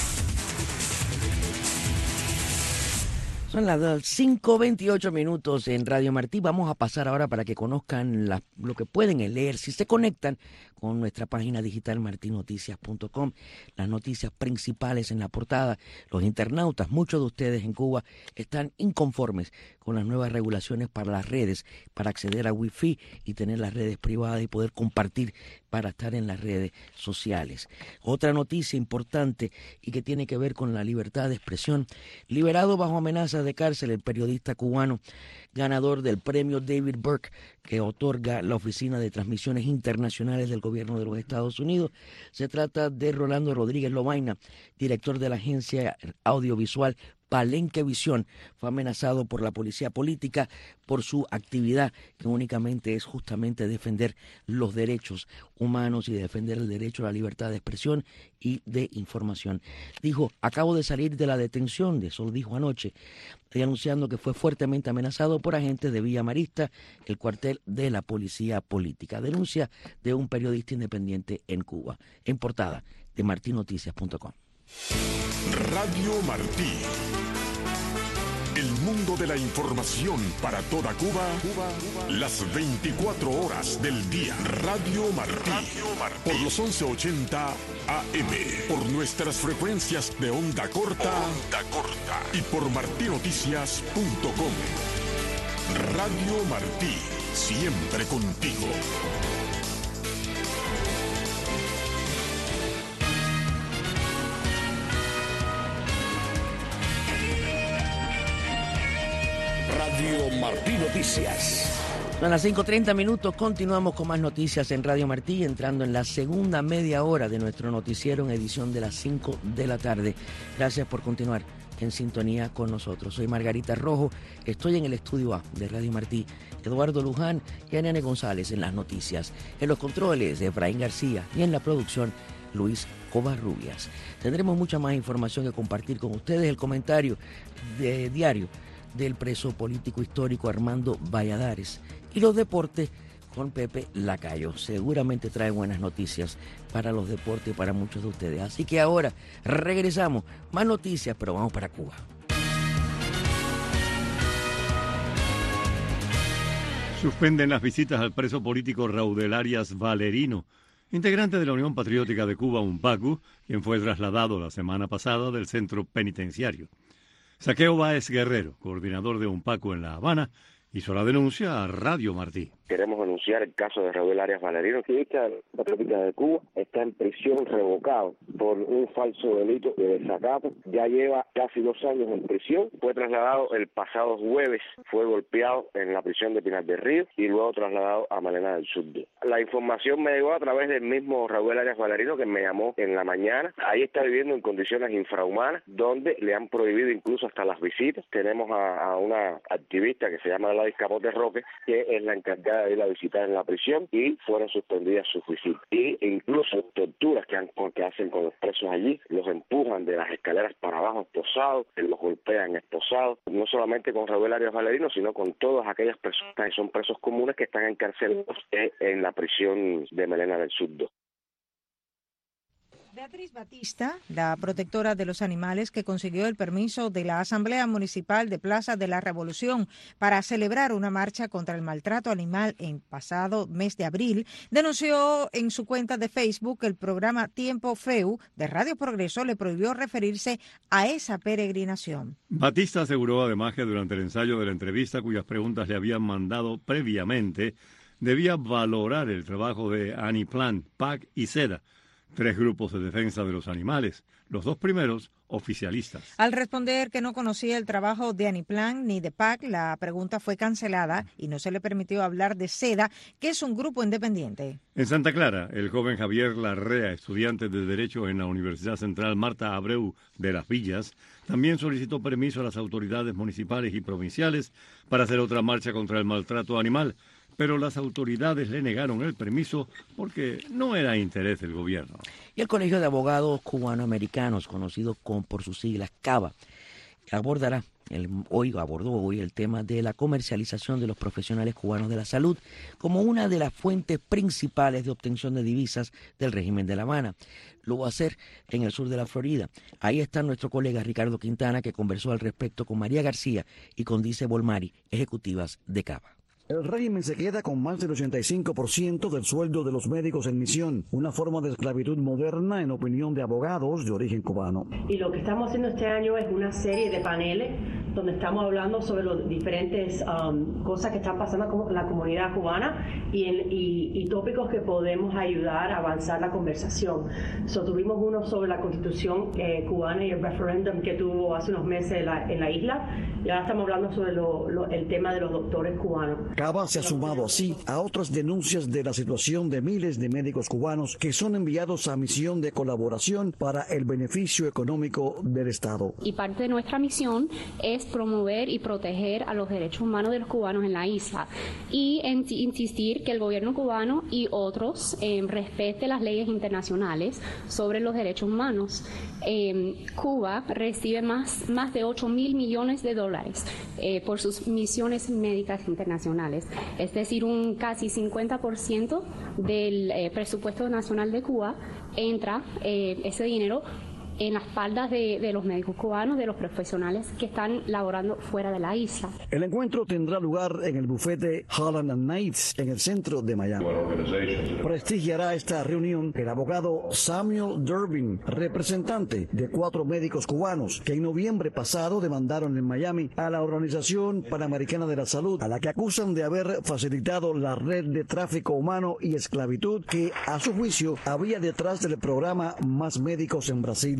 Son las cinco veintiocho minutos en Radio Martí. Vamos a pasar ahora para que conozcan la, lo que pueden leer si se conectan con nuestra página digital marti noticias punto com. Las noticias principales en la portada. Los internautas, muchos de ustedes en Cuba, están inconformes con las nuevas regulaciones para las redes, para acceder a Wi-Fi y tener las redes privadas y poder compartir para estar en las redes sociales. Otra noticia importante y que tiene que ver con la libertad de expresión. Liberado bajo amenaza de cárcel el periodista cubano, ganador del premio David Burke que otorga la Oficina de Transmisiones Internacionales del Gobierno de los Estados Unidos. Se trata de Rolando Rodríguez Lobaina, director de la agencia audiovisual Palenquevisión fue amenazado por la policía política por su actividad, que únicamente es justamente defender los derechos humanos y defender el derecho a la libertad de expresión y de información. Dijo, acabo de salir de la detención, de eso lo dijo anoche, y anunciando que fue fuertemente amenazado por agentes de Villa Marista, el cuartel de la policía política. Denuncia de un periodista independiente en Cuba. En portada de martin noticias punto com. Radio Martí. El mundo de la información para toda Cuba, Cuba, Cuba, las veinticuatro horas del día. Radio Martí. Radio Martí. Por los once ochenta A M. Por nuestras frecuencias de onda corta. Onda corta. Y por martin noticias punto com. Radio Martí. Siempre contigo. Radio Martí Noticias. Son las cinco treinta minutos, continuamos con más noticias en Radio Martí, entrando en la segunda media hora de nuestro noticiero en edición de las cinco de la tarde. Gracias por continuar en sintonía con nosotros. Soy Margarita Rojo, estoy en el estudio A de Radio Martí, Eduardo Luján y Anene González en las noticias, en los controles de Efraín García y en la producción Luis Covarrubias. Tendremos mucha más información que compartir con ustedes, el comentario de diario del preso político histórico Armando Valladares y los deportes con Pepe Lacayo. Seguramente trae buenas noticias para los deportes y para muchos de ustedes. Así que ahora regresamos. Más noticias, pero vamos para Cuba. Suspenden las visitas al preso político Raudel Arias Valerino, integrante de la Unión Patriótica de Cuba, UNPACU, quien fue trasladado la semana pasada del centro penitenciario. Saqueo Báez Guerrero, coordinador de UNPACU en La Habana, hizo la denuncia a Radio Martí. Queremos denunciar el caso de Raudel Arias Valerino, activista patriótica de Cuba, está en prisión revocado por un falso delito de desacato. Ya lleva casi dos años en prisión. Fue trasladado el pasado jueves, fue golpeado en la prisión de Pinar del Río y luego trasladado a Malena del Sur. La información me llegó a través del mismo Raudel Arias Valerino, que me llamó en la mañana. Ahí está viviendo en condiciones infrahumanas, donde le han prohibido incluso hasta las visitas. Tenemos a, a una activista que se llama Gladys Capote Roque, que es la encargada de ir a visitar en la prisión, y fueron suspendidas sus visitas. Y incluso torturas que, han, que hacen con los presos allí, los empujan de las escaleras para abajo esposados, los golpean esposados, no solamente con Raudel Arias Valerino, sino con todas aquellas personas que son presos comunes que están encarcelados en la prisión de Malena del Sur. Beatriz Batista, la protectora de los animales que consiguió el permiso de la Asamblea Municipal de Plaza de la Revolución para celebrar una marcha contra el maltrato animal en pasado mes de abril, denunció en su cuenta de Facebook que el programa Tiempo Feu de Radio Progreso le prohibió referirse a esa peregrinación. Batista aseguró además que durante el ensayo de la entrevista, cuyas preguntas le habían mandado previamente, debía valorar el trabajo de Aniplan, P A C y SEDA, tres grupos de defensa de los animales, los dos primeros oficialistas. Al responder que no conocía el trabajo de Aniplan ni de P A C, la pregunta fue cancelada y no se le permitió hablar de SEDA, que es un grupo independiente. En Santa Clara, el joven Javier Larrea, estudiante de Derecho en la Universidad Central Marta Abreu de Las Villas, también solicitó permiso a las autoridades municipales y provinciales para hacer otra marcha contra el maltrato animal, pero las autoridades le negaron el permiso porque no era interés del gobierno. Y el Colegio de Abogados Cubanoamericanos, conocido con, por sus siglas CABA, abordará, el, hoy abordó hoy el tema de la comercialización de los profesionales cubanos de la salud como una de las fuentes principales de obtención de divisas del régimen de La Habana. Lo va a hacer en el sur de la Florida. Ahí está nuestro colega Ricardo Quintana, que conversó al respecto con María García y con Dice Bolmari, ejecutivas de CABA. El régimen se queda con más del ochenta y cinco por ciento del sueldo de los médicos en misión, una forma de esclavitud moderna en opinión de abogados de origen cubano. Y lo que estamos haciendo este año es una serie de paneles donde estamos hablando sobre las diferentes um, cosas que están pasando con la comunidad cubana y, en, y, y tópicos que podemos ayudar a avanzar la conversación. So, tuvimos uno sobre la constitución eh, cubana y el referéndum que tuvo hace unos meses en la, en la isla, y ahora estamos hablando sobre lo, lo, el tema de los doctores cubanos. Cava se ha sumado así a otras denuncias de la situación de miles de médicos cubanos que son enviados a misión de colaboración para el beneficio económico del Estado. Y parte de nuestra misión es promover y proteger a los derechos humanos de los cubanos en la isla y en, insistir que el gobierno cubano y otros eh, respete las leyes internacionales sobre los derechos humanos. Eh, Cuba recibe más, más de ocho mil millones de dólares eh, por sus misiones médicas internacionales, es decir, un casi cincuenta por ciento del eh, presupuesto nacional de Cuba entra eh, ese dinero en las espaldas de, de los médicos cubanos, de los profesionales que están laborando fuera de la isla. El encuentro tendrá lugar en el bufete Holland and Knights en el centro de Miami. Prestigiará esta reunión el abogado Samuel Durbin, representante de cuatro médicos cubanos que en noviembre pasado demandaron en Miami a la Organización Panamericana de la Salud, a la que acusan de haber facilitado la red de tráfico humano y esclavitud que, a su juicio, había detrás del programa Más Médicos en Brasil.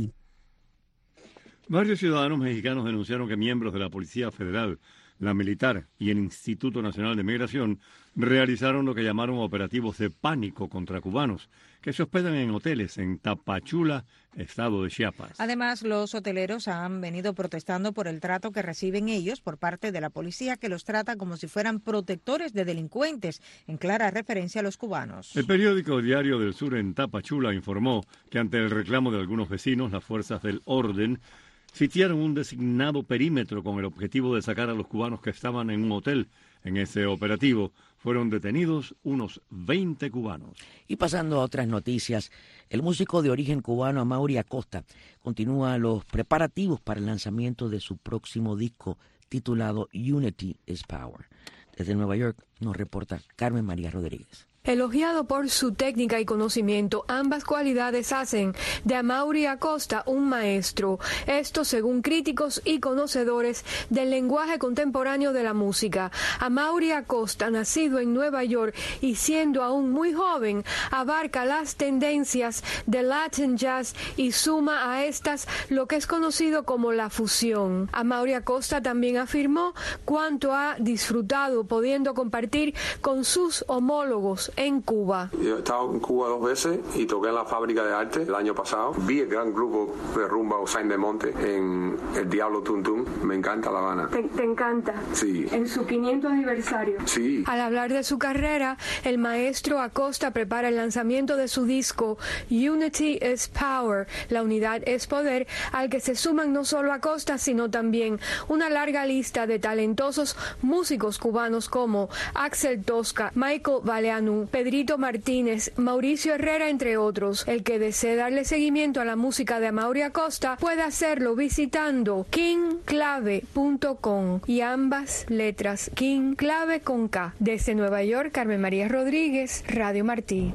Varios ciudadanos mexicanos denunciaron que miembros de la Policía Federal, la Militar y el Instituto Nacional de Migración realizaron lo que llamaron operativos de pánico contra cubanos que se hospedan en hoteles en Tapachula, estado de Chiapas. Además, los hoteleros han venido protestando por el trato que reciben ellos por parte de la policía, que los trata como si fueran protectores de delincuentes, en clara referencia a los cubanos. El periódico Diario del Sur en Tapachula informó que ante el reclamo de algunos vecinos, las fuerzas del orden sitiaron un designado perímetro con el objetivo de sacar a los cubanos que estaban en un hotel. En ese operativo fueron detenidos unos veinte cubanos. Y pasando a otras noticias, el músico de origen cubano Amaury Acosta continúa los preparativos para el lanzamiento de su próximo disco titulado Unity is Power. Desde Nueva York nos reporta Carmen María Rodríguez. Elogiado por su técnica y conocimiento, ambas cualidades hacen de Amaury Acosta un maestro. Esto según críticos y conocedores del lenguaje contemporáneo de la música. Amaury Acosta, nacido en Nueva York y siendo aún muy joven, abarca las tendencias del Latin Jazz y suma a estas lo que es conocido como la fusión. Amaury Acosta también afirmó cuánto ha disfrutado pudiendo compartir con sus homólogos en Cuba. Yo he estado en Cuba dos veces y toqué en la Fábrica de Arte el año pasado. Vi el gran grupo de rumba Usain de Monte en el Diablo Tum Tum. Me encanta La Habana. ¿Te, te encanta? Sí. En su quinientos aniversario. Sí. Al hablar de su carrera, el maestro Acosta prepara el lanzamiento de su disco Unity is Power, la unidad es poder, al que se suman no solo Acosta, sino también una larga lista de talentosos músicos cubanos como Axel Tosca, Michael Baleanu, Pedrito Martínez, Mauricio Herrera, entre otros. El que desee darle seguimiento a la música de Amaury Acosta puede hacerlo visitando king clave punto com y ambas letras King Clave con K. Desde Nueva York, Carmen María Rodríguez, Radio Martí.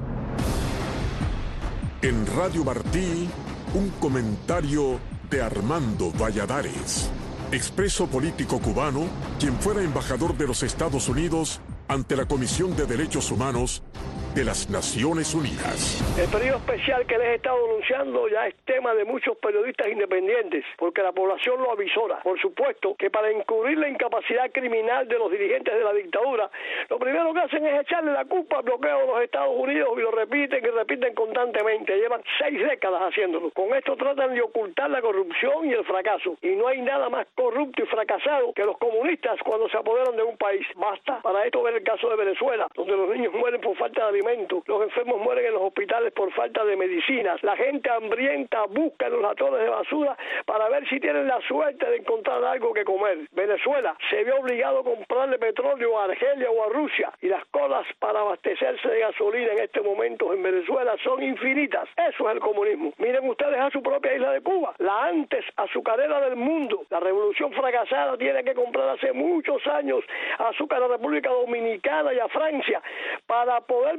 En Radio Martí, un comentario de Armando Valladares, expreso político cubano, quien fuera embajador de los Estados Unidos ante la Comisión de Derechos Humanos de las Naciones Unidas. El periodo especial que les he estado anunciando ya es tema de muchos periodistas independientes, porque la población lo avisora. Por supuesto que para encubrir la incapacidad criminal de los dirigentes de la dictadura, lo primero que hacen es echarle la culpa al bloqueo de los Estados Unidos y lo repiten y repiten constantemente. Llevan seis décadas haciéndolo. Con esto tratan de ocultar la corrupción y el fracaso. Y no hay nada más corrupto y fracasado que los comunistas cuando se apoderan de un país. Basta para esto ver el caso de Venezuela, donde los niños mueren por falta de alimentos, los enfermos mueren en los hospitales por falta de medicinas, la gente hambrienta busca en los atoles de basura para ver si tienen la suerte de encontrar algo que comer. Venezuela se vio obligado a comprarle petróleo a Argelia o a Rusia y las colas para abastecerse de gasolina en este momento en Venezuela son infinitas. Eso es el comunismo. Miren ustedes a su propia isla de Cuba, la antes azucarera del mundo. La revolución fracasada tiene que comprar hace muchos años azúcar a la República Dominicana y a Francia para poder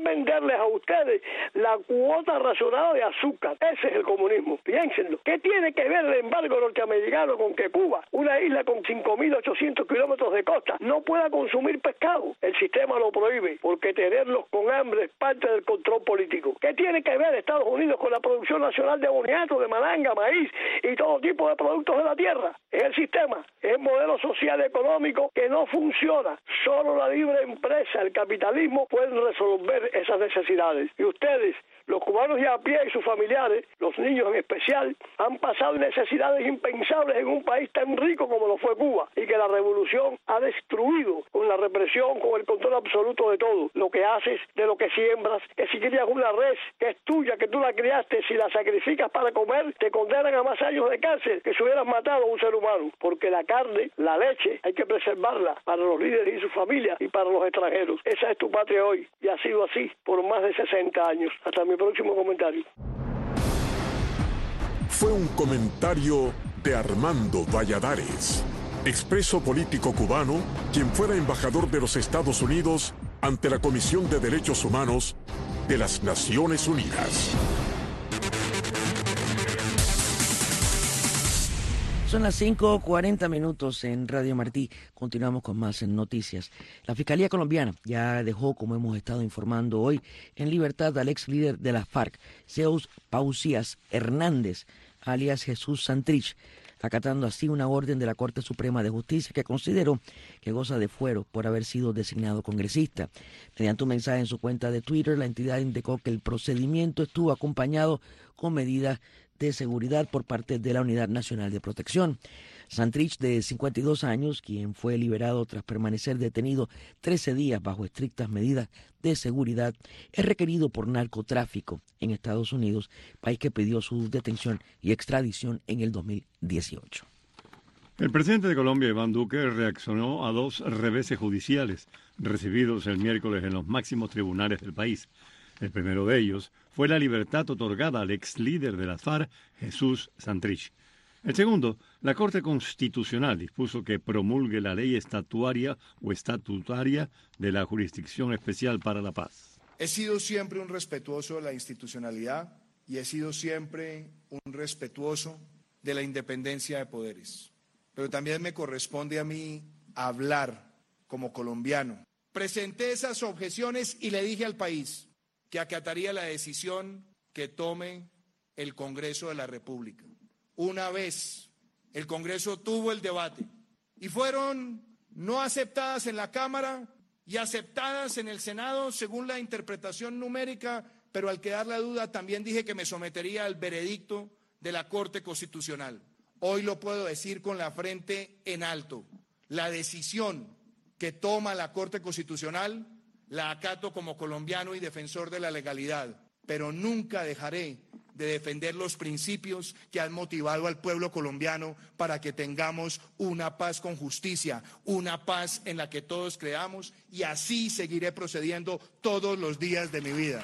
venderles a ustedes la cuota racionada de azúcar. Ese es el comunismo, piénsenlo. ¿Qué tiene que ver el embargo norteamericano con que Cuba, una isla con cinco mil ochocientos kilómetros de costa, no pueda consumir pescado? El sistema lo prohíbe, porque tenerlos con hambre es parte del control político. ¿Qué tiene que ver Estados Unidos con la producción nacional de boniato, de malanga, maíz y todo tipo de productos de la tierra? Es el sistema, es el modelo social económico que no funciona. Solo la libre empresa, el capitalismo pueden resolver esas necesidades. Y ustedes, los cubanos ya a pie y sus familiares, los niños en especial, han pasado necesidades impensables en un país tan rico como lo fue Cuba, y que la revolución ha destruido con la represión, con el control absoluto de todo. Lo que haces, de lo que siembras, que si crías una res que es tuya, que tú la criaste, si la sacrificas para comer, te condenan a más años de cárcel que si hubieras matado a un ser humano. Porque la carne, la leche, hay que preservarla para los líderes y sus familias y para los extranjeros. Esa es tu patria hoy, y ha sido así por más de sesenta años. Hasta mi próximo comentario. Fue un comentario de Armando Valladares, expreso político cubano, quien fuera embajador de los Estados Unidos ante la Comisión de Derechos Humanos de las Naciones Unidas. Son las cinco cuarenta minutos en Radio Martí. Continuamos con más en noticias. La Fiscalía colombiana ya dejó, como hemos estado informando hoy, en libertad al ex líder de la FARC, Zeus Pausías Hernández, alias Jesús Santrich, acatando así una orden de la Corte Suprema de Justicia que consideró que goza de fuero por haber sido designado congresista. Mediante un mensaje en su cuenta de Twitter, la entidad indicó que el procedimiento estuvo acompañado con medidas de seguridad por parte de la Unidad Nacional de Protección. Santrich, de cincuenta y dos años, quien fue liberado tras permanecer detenido trece días bajo estrictas medidas de seguridad, es requerido por narcotráfico en Estados Unidos, país que pidió su detención y extradición en el dos mil dieciocho. El presidente de Colombia, Iván Duque, reaccionó a dos reveses judiciales recibidos el miércoles en los máximos tribunales del país. El primero de ellos fue la libertad otorgada al ex líder de las FARC, Jesús Santrich. El segundo, la Corte Constitucional dispuso que promulgue la ley estatuaria o estatutaria de la Jurisdicción Especial para la Paz. He sido siempre un respetuoso de la institucionalidad y he sido siempre un respetuoso de la independencia de poderes. Pero también me corresponde a mí hablar como colombiano. Presenté esas objeciones y le dije al país que acataría la decisión que tome el Congreso de la República. Una vez el Congreso tuvo el debate y fueron no aceptadas en la Cámara y aceptadas en el Senado según la interpretación numérica, pero al quedar la duda también dije que me sometería al veredicto de la Corte Constitucional. Hoy lo puedo decir con la frente en alto. La decisión que toma la Corte Constitucional la acato como colombiano y defensor de la legalidad, pero nunca dejaré de defender los principios que han motivado al pueblo colombiano para que tengamos una paz con justicia, una paz en la que todos creamos, y así seguiré procediendo todos los días de mi vida.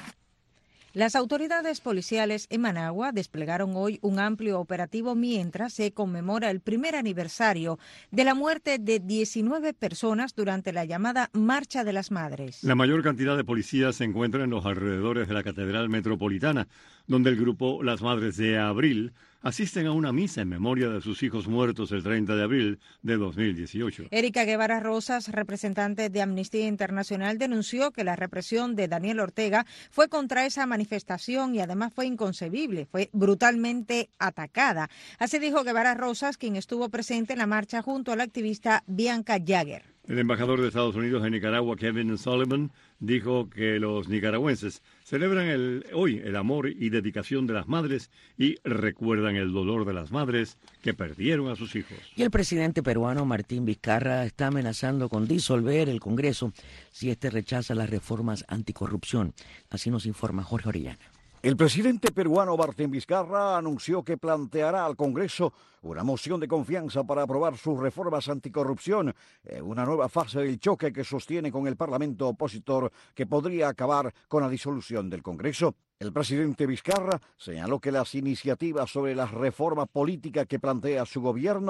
Las autoridades policiales en Managua desplegaron hoy un amplio operativo mientras se conmemora el primer aniversario de la muerte de diecinueve personas durante la llamada Marcha de las Madres. La mayor cantidad de policías se encuentra en los alrededores de la Catedral Metropolitana, donde el grupo Las Madres de Abril asisten a una misa en memoria de sus hijos muertos el treinta de abril de dos mil dieciocho. Erika Guevara Rosas, representante de Amnistía Internacional, denunció que la represión de Daniel Ortega fue contra esa manifestación y además fue inconcebible, fue brutalmente atacada. Así dijo Guevara Rosas, quien estuvo presente en la marcha junto a la activista Bianca Jagger. El embajador de Estados Unidos en Nicaragua, Kevin Sullivan, dijo que los nicaragüenses celebran el, hoy el amor y dedicación de las madres y recuerdan el dolor de las madres que perdieron a sus hijos. Y el presidente peruano Martín Vizcarra está amenazando con disolver el Congreso si este rechaza las reformas anticorrupción. Así nos informa Jorge Orellana. El presidente peruano Martín Vizcarra anunció que planteará al Congreso una moción de confianza para aprobar sus reformas anticorrupción en una nueva fase del choque que sostiene con el Parlamento opositor que podría acabar con la disolución del Congreso. El presidente Vizcarra señaló que las iniciativas sobre la reforma política que plantea su gobierno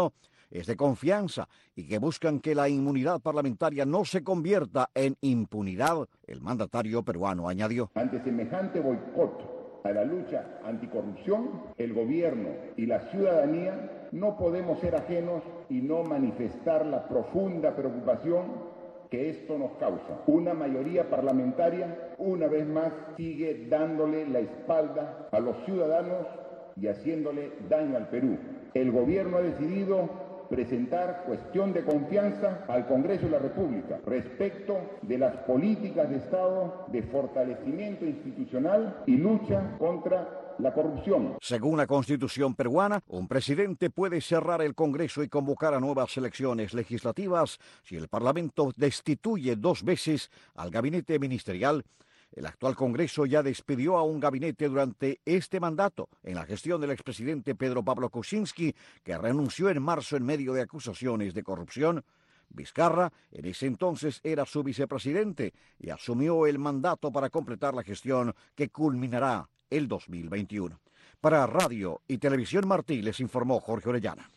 es de confianza y que buscan que la inmunidad parlamentaria no se convierta en impunidad, el mandatario peruano añadió. Ante semejante boicot a la lucha anticorrupción, el gobierno y la ciudadanía no podemos ser ajenos y no manifestar la profunda preocupación que esto nos causa. Una mayoría parlamentaria, una vez más, sigue dándole la espalda a los ciudadanos y haciéndole daño al Perú. El gobierno ha decidido presentar cuestión de confianza al Congreso de la República respecto de las políticas de Estado de fortalecimiento institucional y lucha contra la corrupción. Según la Constitución peruana, un presidente puede cerrar el Congreso y convocar a nuevas elecciones legislativas si el Parlamento destituye dos veces al gabinete ministerial. El actual Congreso ya despidió a un gabinete durante este mandato en la gestión del expresidente Pedro Pablo Kuczynski, que renunció en marzo en medio de acusaciones de corrupción. Vizcarra, en ese entonces, era su vicepresidente y asumió el mandato para completar la gestión que culminará el dos mil veintiuno. Para Radio y Televisión Martí les informó Jorge Orellana.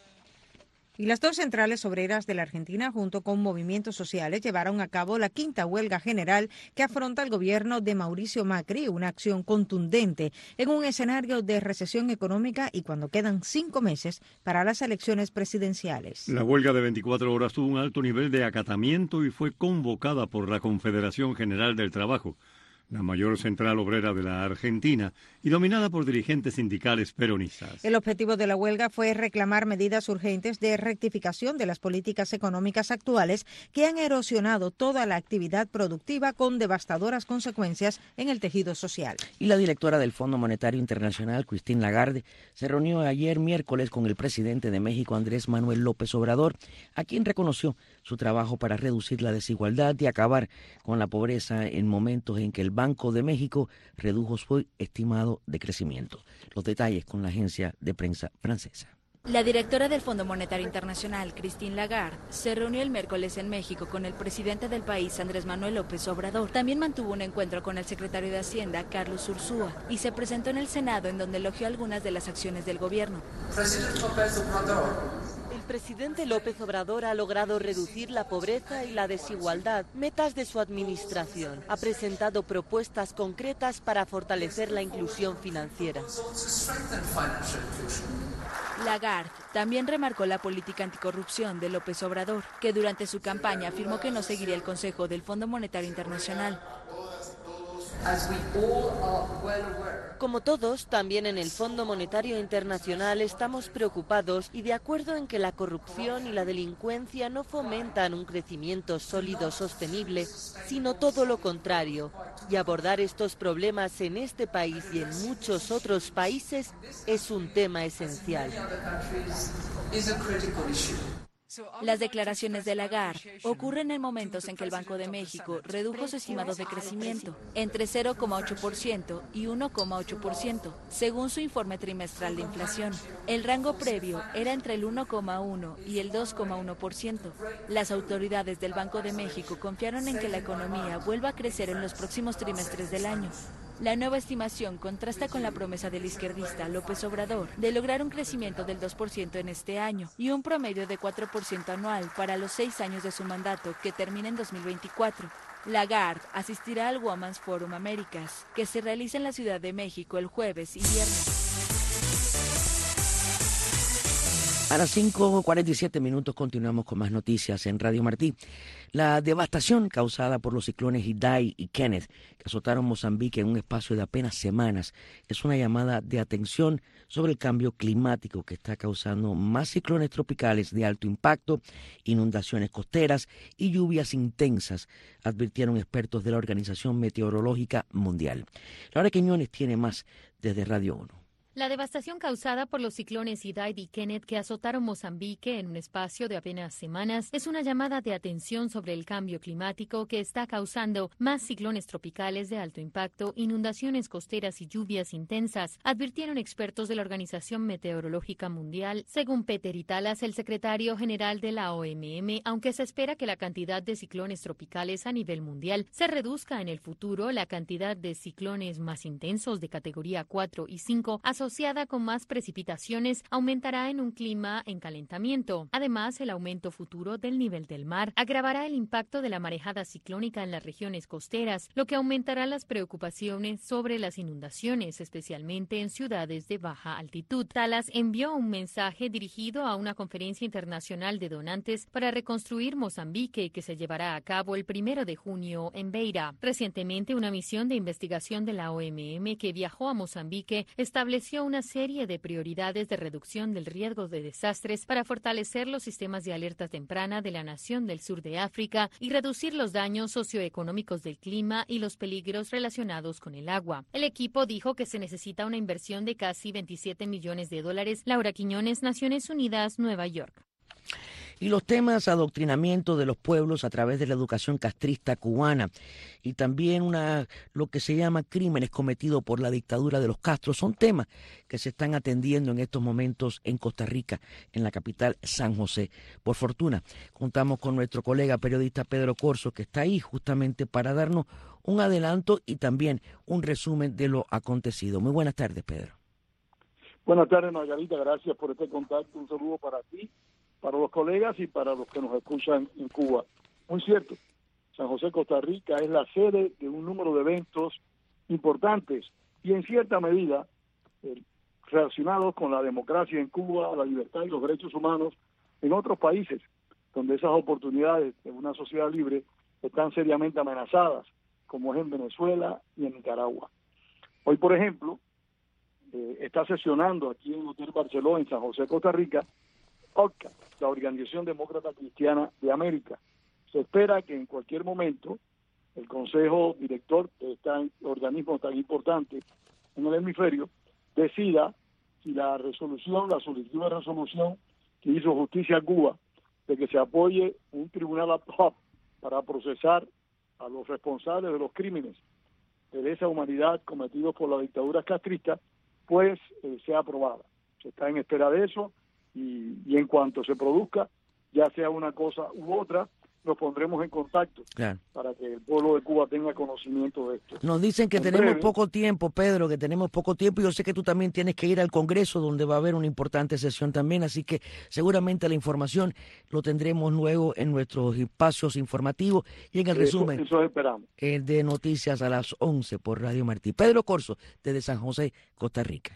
Y las dos centrales obreras de la Argentina, junto con movimientos sociales, llevaron a cabo la quinta huelga general que afronta el gobierno de Mauricio Macri, una acción contundente en un escenario de recesión económica y cuando quedan cinco meses para las elecciones presidenciales. La huelga de veinticuatro horas tuvo un alto nivel de acatamiento y fue convocada por la Confederación General del Trabajo, la mayor central obrera de la Argentina y dominada por dirigentes sindicales peronistas. El objetivo de la huelga fue reclamar medidas urgentes de rectificación de las políticas económicas actuales que han erosionado toda la actividad productiva con devastadoras consecuencias en el tejido social. Y la directora del Fondo Monetario Internacional, Christine Lagarde, se reunió ayer miércoles con el presidente de México, Andrés Manuel López Obrador, a quien reconoció su trabajo para reducir la desigualdad y acabar con la pobreza en momentos en que el Banco de México redujo su estimado de crecimiento. Los detalles con la agencia de prensa francesa. La directora del Fondo Monetario Internacional, Christine Lagarde, se reunió el miércoles en México con el presidente del país, Andrés Manuel López Obrador. También mantuvo un encuentro con el secretario de Hacienda, Carlos Ursúa, y se presentó en el Senado, en donde elogió algunas de las acciones del gobierno. Presidente López Obrador. El presidente López Obrador ha logrado reducir la pobreza y la desigualdad, metas de su administración. Ha presentado propuestas concretas para fortalecer la inclusión financiera. Lagarde también remarcó la política anticorrupción de López Obrador, que durante su campaña afirmó que no seguiría el consejo del Fondo Monetario Internacional. Como todos, también en el Fondo Monetario Internacional estamos preocupados y de acuerdo en que la corrupción y la delincuencia no fomentan un crecimiento sólido sostenible, sino todo lo contrario. Y abordar estos problemas en este país y en muchos otros países es un tema esencial. Las declaraciones de Lagarde ocurren en momentos en que el Banco de México redujo su estimado de crecimiento entre cero coma ocho por ciento y uno coma ocho por ciento, según su informe trimestral de inflación. El rango previo era entre el uno coma uno y el dos coma uno por ciento. Las autoridades del Banco de México confiaron en que la economía vuelva a crecer en los próximos trimestres del año. La nueva estimación contrasta con la promesa del izquierdista López Obrador de lograr un crecimiento del dos por ciento en este año y un promedio de cuatro por ciento anual para los seis años de su mandato que termina en dos mil veinticuatro. Lagarde asistirá al Women's Forum Américas, que se realiza en la Ciudad de México el jueves y viernes. A las cinco cuarenta y siete minutos continuamos con más noticias en Radio Martí. La devastación causada por los ciclones Idai y Kenneth, que azotaron Mozambique en un espacio de apenas semanas, es una llamada de atención sobre el cambio climático que está causando más ciclones tropicales de alto impacto, inundaciones costeras y lluvias intensas, advirtieron expertos de la Organización Meteorológica Mundial. Laura Quiñones tiene más desde Radio uno. La devastación causada por los ciclones Idai y Kenneth que azotaron Mozambique en un espacio de apenas semanas es una llamada de atención sobre el cambio climático que está causando más ciclones tropicales de alto impacto, inundaciones costeras y lluvias intensas, advirtieron expertos de la Organización Meteorológica Mundial. Según Peter Italas, el secretario general de la O M M, aunque se espera que la cantidad de ciclones tropicales a nivel mundial se reduzca en el futuro, la cantidad de ciclones más intensos de categoría cuatro y cinco asociados asociada con más precipitaciones, aumentará en un clima en calentamiento. Además, el aumento futuro del nivel del mar agravará el impacto de la marejada ciclónica en las regiones costeras, lo que aumentará las preocupaciones sobre las inundaciones, especialmente en ciudades de baja altitud. Talas envió un mensaje dirigido a una conferencia internacional de donantes para reconstruir Mozambique que se llevará a cabo el primero de junio en Beira. Recientemente, una misión de investigación de la O M M que viajó a Mozambique estableció una serie de prioridades de reducción del riesgo de desastres para fortalecer los sistemas de alerta temprana de la nación del sur de África y reducir los daños socioeconómicos del clima y los peligros relacionados con el agua. El equipo dijo que se necesita una inversión de casi veintisiete millones de dólares. Laura Quiñones, Naciones Unidas, Nueva York. Y los temas adoctrinamiento de los pueblos a través de la educación castrista cubana y también una lo que se llama crímenes cometidos por la dictadura de los Castro son temas que se están atendiendo en estos momentos en Costa Rica, en la capital San José. Por fortuna, contamos con nuestro colega periodista Pedro Corso, que está ahí justamente para darnos un adelanto y también un resumen de lo acontecido. Muy buenas tardes, Pedro. Buenas tardes, Margarita. Gracias por este contacto. Un saludo para ti, para los colegas y para los que nos escuchan en Cuba. Muy cierto, San José, Costa Rica es la sede de un número de eventos importantes y en cierta medida eh, relacionados con la democracia en Cuba, la libertad y los derechos humanos en otros países, donde esas oportunidades de una sociedad libre están seriamente amenazadas, como es en Venezuela y en Nicaragua. Hoy, por ejemplo, eh, está sesionando aquí en el Hotel Barceló, en San José, Costa Rica, O C A, la Organización Demócrata Cristiana de América. Se espera que en cualquier momento el Consejo Director de este organismo tan importante en el hemisferio decida si la resolución, la solicitud de resolución que hizo Justicia Cuba de que se apoye un tribunal ad hoc para procesar a los responsables de los crímenes de lesa humanidad cometidos por la dictadura castrista, pues eh, sea aprobada. Se está en espera de eso. Y, y en cuanto se produzca, ya sea una cosa u otra, nos pondremos en contacto claro. para que el pueblo de Cuba tenga conocimiento de esto. Nos dicen que en tenemos breve, poco tiempo, Pedro, que tenemos poco tiempo. Yo sé que tú también tienes que ir al Congreso, donde va a haber una importante sesión también, así que seguramente la información lo tendremos luego en nuestros espacios informativos y en el eso, resumen eso esperamos. El de noticias a las once por Radio Martí. Pedro Corso, desde San José, Costa Rica.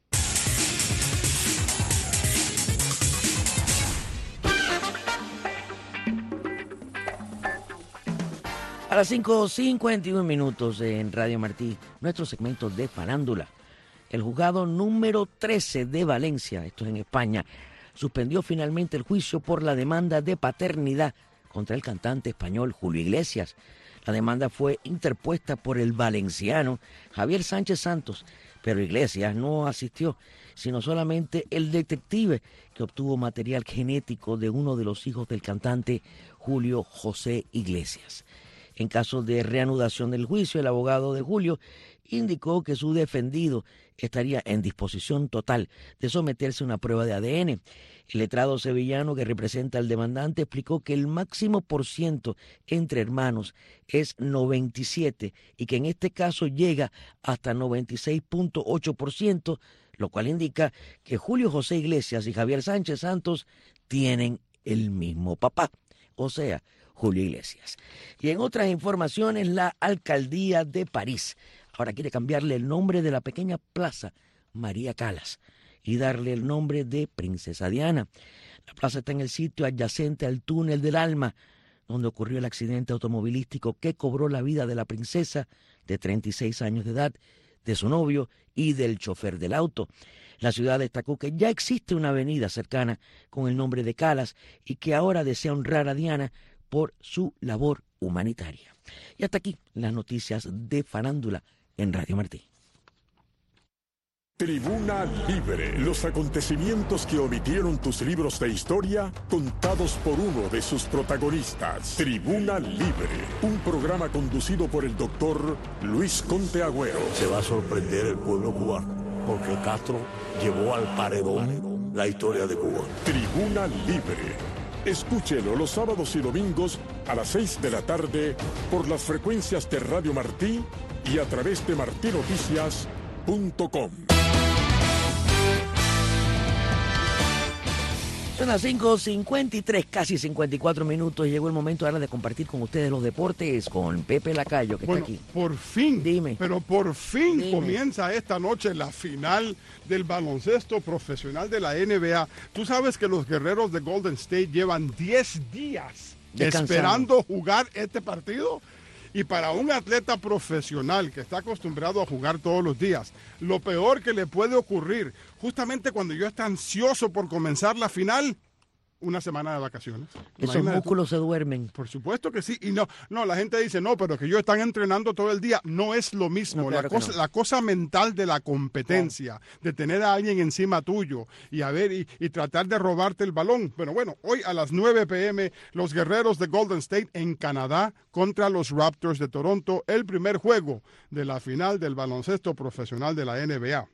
A las cinco cincuenta y uno minutos en Radio Martí, nuestro segmento de farándula. El juzgado número trece de Valencia, esto es en España, suspendió finalmente el juicio por la demanda de paternidad contra el cantante español Julio Iglesias. La demanda fue interpuesta por el valenciano Javier Sánchez Santos, pero Iglesias no asistió, sino solamente el detective que obtuvo material genético de uno de los hijos del cantante Julio José Iglesias. En caso de reanudación del juicio, el abogado de Julio indicó que su defendido estaría en disposición total de someterse a una prueba de A D N. El letrado sevillano que representa al demandante explicó que el máximo por ciento entre hermanos es noventa y siete y que en este caso llega hasta noventa y seis punto ocho por ciento, lo cual indica que Julio José Iglesias y Javier Sánchez Santos tienen el mismo papá, o sea, Julio Iglesias. Y en otras informaciones, la alcaldía de París ahora quiere cambiarle el nombre de la pequeña plaza María Calas y darle el nombre de Princesa Diana. La plaza está en el sitio adyacente al túnel del Alma, donde ocurrió el accidente automovilístico que cobró la vida de la princesa de treinta y seis años de edad, de su novio y del chofer del auto. La ciudad destacó que ya existe una avenida cercana con el nombre de Calas y que ahora desea honrar a Diana por su labor humanitaria. Y hasta aquí las noticias de farándula en Radio Martí. Tribuna Libre, los acontecimientos que omitieron tus libros de historia, contados por uno de sus protagonistas. Tribuna Libre, un programa conducido por el doctor Luis Conte Agüero. Se va a sorprender el pueblo cubano, porque Castro llevó al paredón la historia de Cuba. Tribuna Libre. Escúchelo los sábados y domingos a las seis de la tarde por las frecuencias de Radio Martí y a través de martinoticias punto com. Son las cinco cincuenta y tres, casi cincuenta y cuatro minutos. Llegó el momento ahora de compartir con ustedes los deportes con Pepe Lacayo, que bueno, está aquí. Por fin, Dime. pero por fin Dime. comienza esta noche la final del baloncesto profesional de la N B A. Tú sabes que los guerreros de Golden State llevan diez días Descansando. esperando jugar este partido. Y para un atleta profesional que está acostumbrado a jugar todos los días, lo peor que le puede ocurrir, justamente cuando yo esté ansioso por comenzar la final, una semana de vacaciones. Esos Imagínate músculos tú. se duermen. Por supuesto que sí. Y no, no, la gente dice, no, pero que ellos están entrenando todo el día. No es lo mismo. No, claro la, que cosa, no. la cosa mental de la competencia, de tener a alguien encima tuyo y a ver y, y tratar de robarte el balón. Bueno, bueno, hoy a las nueve pe eme, los guerreros de Golden State en Canadá contra los Raptors de Toronto, el primer juego de la final del baloncesto profesional de la N B A.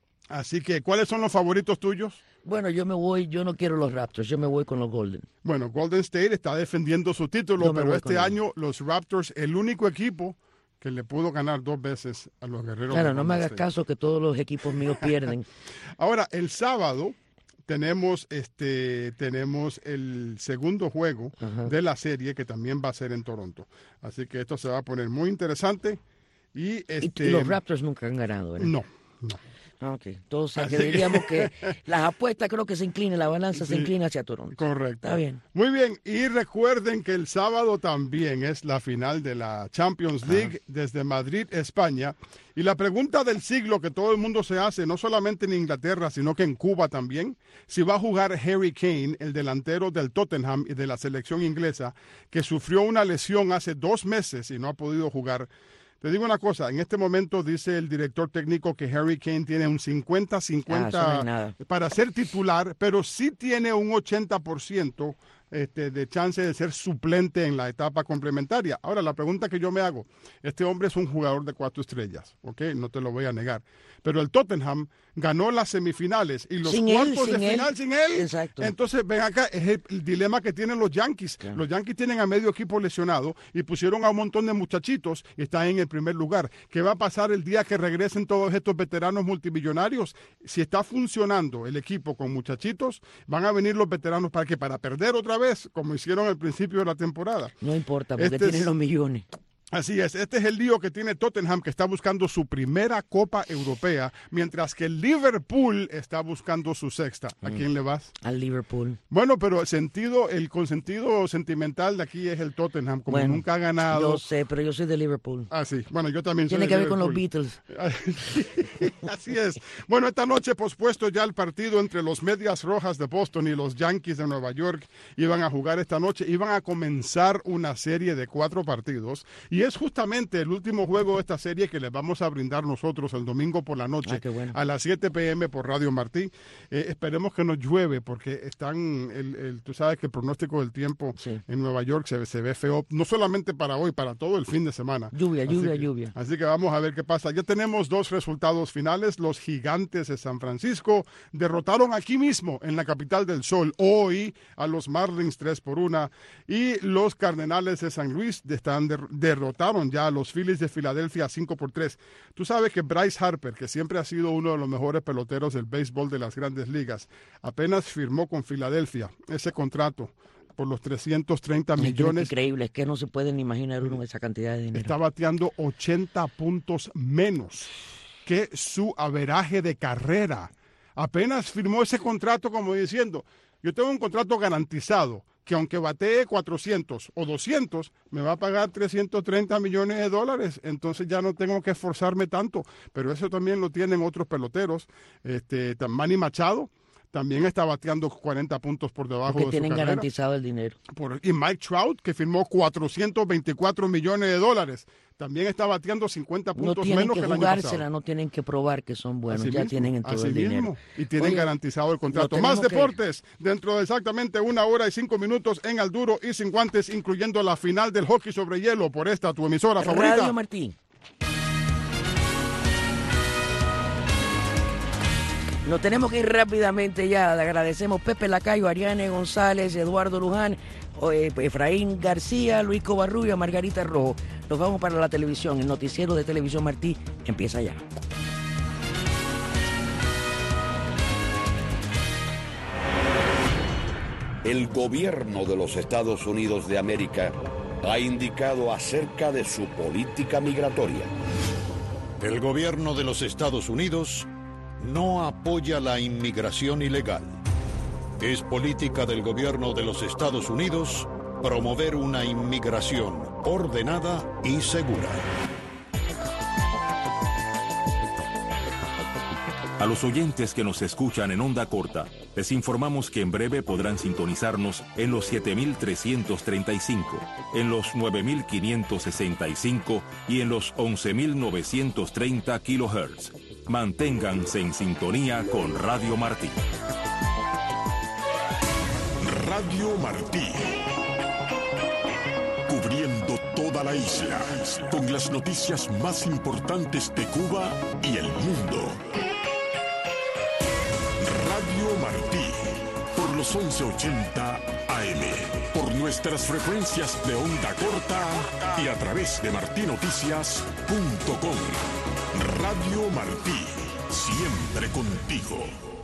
Así que, ¿cuáles son los favoritos tuyos? Bueno, yo me voy, yo no quiero los Raptors, yo me voy con los Golden. Bueno, Golden State está defendiendo su título, Yo me pero voy este con año los Raptors, el único equipo que le pudo ganar dos veces a los guerreros. Claro, de no me Golden hagas State. caso que todos los equipos míos pierden. Ahora, el sábado tenemos este tenemos el segundo juego Ajá. de la serie que también va a ser en Toronto. Así que esto se va a poner muy interesante. Y, Y, este, y los Raptors nunca han ganado, ¿verdad? No, no. Ok, entonces Así que diríamos que las apuestas creo que se inclina, la balanza se Sí, inclina hacia Toronto. Correcto. Está bien. Muy bien, y recuerden que el sábado también es la final de la Champions League desde Madrid, España. Y la pregunta del siglo que todo el mundo se hace, no solamente en Inglaterra, sino que en Cuba también, si va a jugar Harry Kane, el delantero del Tottenham y de la selección inglesa, que sufrió una lesión hace dos meses y no ha podido jugar. Te digo una cosa, en este momento dice el director técnico que Harry Kane tiene un cincuenta cincuenta Ah, eso no es nada. para ser titular, pero sí tiene un ochenta por ciento este, de chance de ser suplente en la etapa complementaria. Ahora, la pregunta que yo me hago, este hombre es un jugador de cuatro estrellas, ¿ok? No te lo voy a negar. Pero el Tottenham ganó las semifinales y los Sin él, cuartos sin de él. final sin él. Exacto. Entonces, ven acá, es el, el dilema que tienen los Yankees. Claro. Los Yankees tienen a medio equipo lesionado y pusieron a un montón de muchachitos y están en el primer lugar. ¿Qué va a pasar el día que regresen todos estos veteranos multimillonarios? Si está funcionando el equipo con muchachitos, van a venir los veteranos para que para perder otra vez, como hicieron al principio de la temporada. No importa, porque Este tienen es- los millones. Así es, este es el lío que tiene Tottenham, que está buscando su primera Copa Europea, mientras que el Liverpool está buscando su sexta. ¿A Mm. quién le vas? Al Liverpool. Bueno, pero el sentido, el consentido sentimental de aquí es el Tottenham, como Bueno, nunca ha ganado. Yo sé, pero yo soy de Liverpool. Ah, sí. Bueno, yo también soy Tiene de que ver con los Liverpool. Beatles. Así es. Bueno, esta noche pospuesto ya el partido entre los Medias Rojas de Boston y los Yankees de Nueva York. Iban a jugar esta noche, iban a comenzar una serie de cuatro partidos. Y es justamente el último juego de esta serie que les vamos a brindar nosotros el domingo por la noche Ah, qué bueno. a las siete pe eme por Radio Martí. Eh, esperemos que no llueve porque están, el, el- tú sabes que el pronóstico del tiempo en Nueva York se, se ve feo, no solamente para hoy, para todo el fin de semana. Lluvia, Así lluvia, que- lluvia. Así que vamos a ver qué pasa. Ya tenemos dos resultados finales. Los Gigantes de San Francisco derrotaron aquí mismo, en la capital del sol, hoy a los Marlins tres por una. Y los Cardenales de San Luis están der- derrotaron ya a los Phillies de Filadelfia cinco por tres. Tú sabes que Bryce Harper, que siempre ha sido uno de los mejores peloteros del béisbol de las grandes ligas, apenas firmó con Filadelfia ese contrato por los trescientos treinta Ay, que es millones. increíble, es que no se puede ni imaginar uno esa cantidad de dinero. Está bateando ochenta puntos menos que su averaje de carrera. Apenas firmó ese contrato como diciendo, yo tengo un contrato garantizado que aunque batee cuatrocientos o doscientos, me va a pagar trescientos treinta millones de dólares. Entonces ya no tengo que esforzarme tanto. Pero eso también lo tienen otros peloteros. Este, Manny Machado también está bateando cuarenta puntos por debajo Porque de su tienen carrera. garantizado el dinero. Por- y Mike Trout, que firmó cuatrocientos veinticuatro millones de dólares, también está bateando cincuenta No puntos tienen menos que que el año jugársela, pasado. no tienen que probar que son buenos, Así ya mismo, tienen todo así el dinero. mismo, y tienen Oye, garantizado el contrato. lo Más tenemos que- deportes dentro de exactamente una hora y cinco minutos en Al Duro y Sin Guantes, incluyendo la final del hockey sobre hielo por esta tu emisora favorita. Radio Martí. Nos tenemos que ir rápidamente ya. Le agradecemos Pepe Lacayo, Ariane González, Eduardo Luján, eh, Efraín García, Luis Covarrubia, Margarita Rojo. Nos vamos para la televisión. El noticiero de Televisión Martí empieza ya. el gobierno de los Estados Unidos de América ha indicado acerca de su política migratoria. El gobierno de los Estados Unidos no apoya la inmigración ilegal. Es política del gobierno de los Estados Unidos promover una inmigración ordenada y segura. A los oyentes que nos escuchan en onda corta, les informamos que en breve podrán sintonizarnos en los siete mil trescientos treinta y cinco, en los nueve mil quinientos sesenta y cinco y en los once mil novecientos treinta kilohertz. Manténganse en sintonía con Radio Martí. Radio Martí. Cubriendo toda la isla, con las noticias más importantes de Cuba y el mundo. Radio Martí, por los once ochenta A M, por nuestras frecuencias de onda corta y a través de martí noticias punto com. Radio Martí, siempre contigo.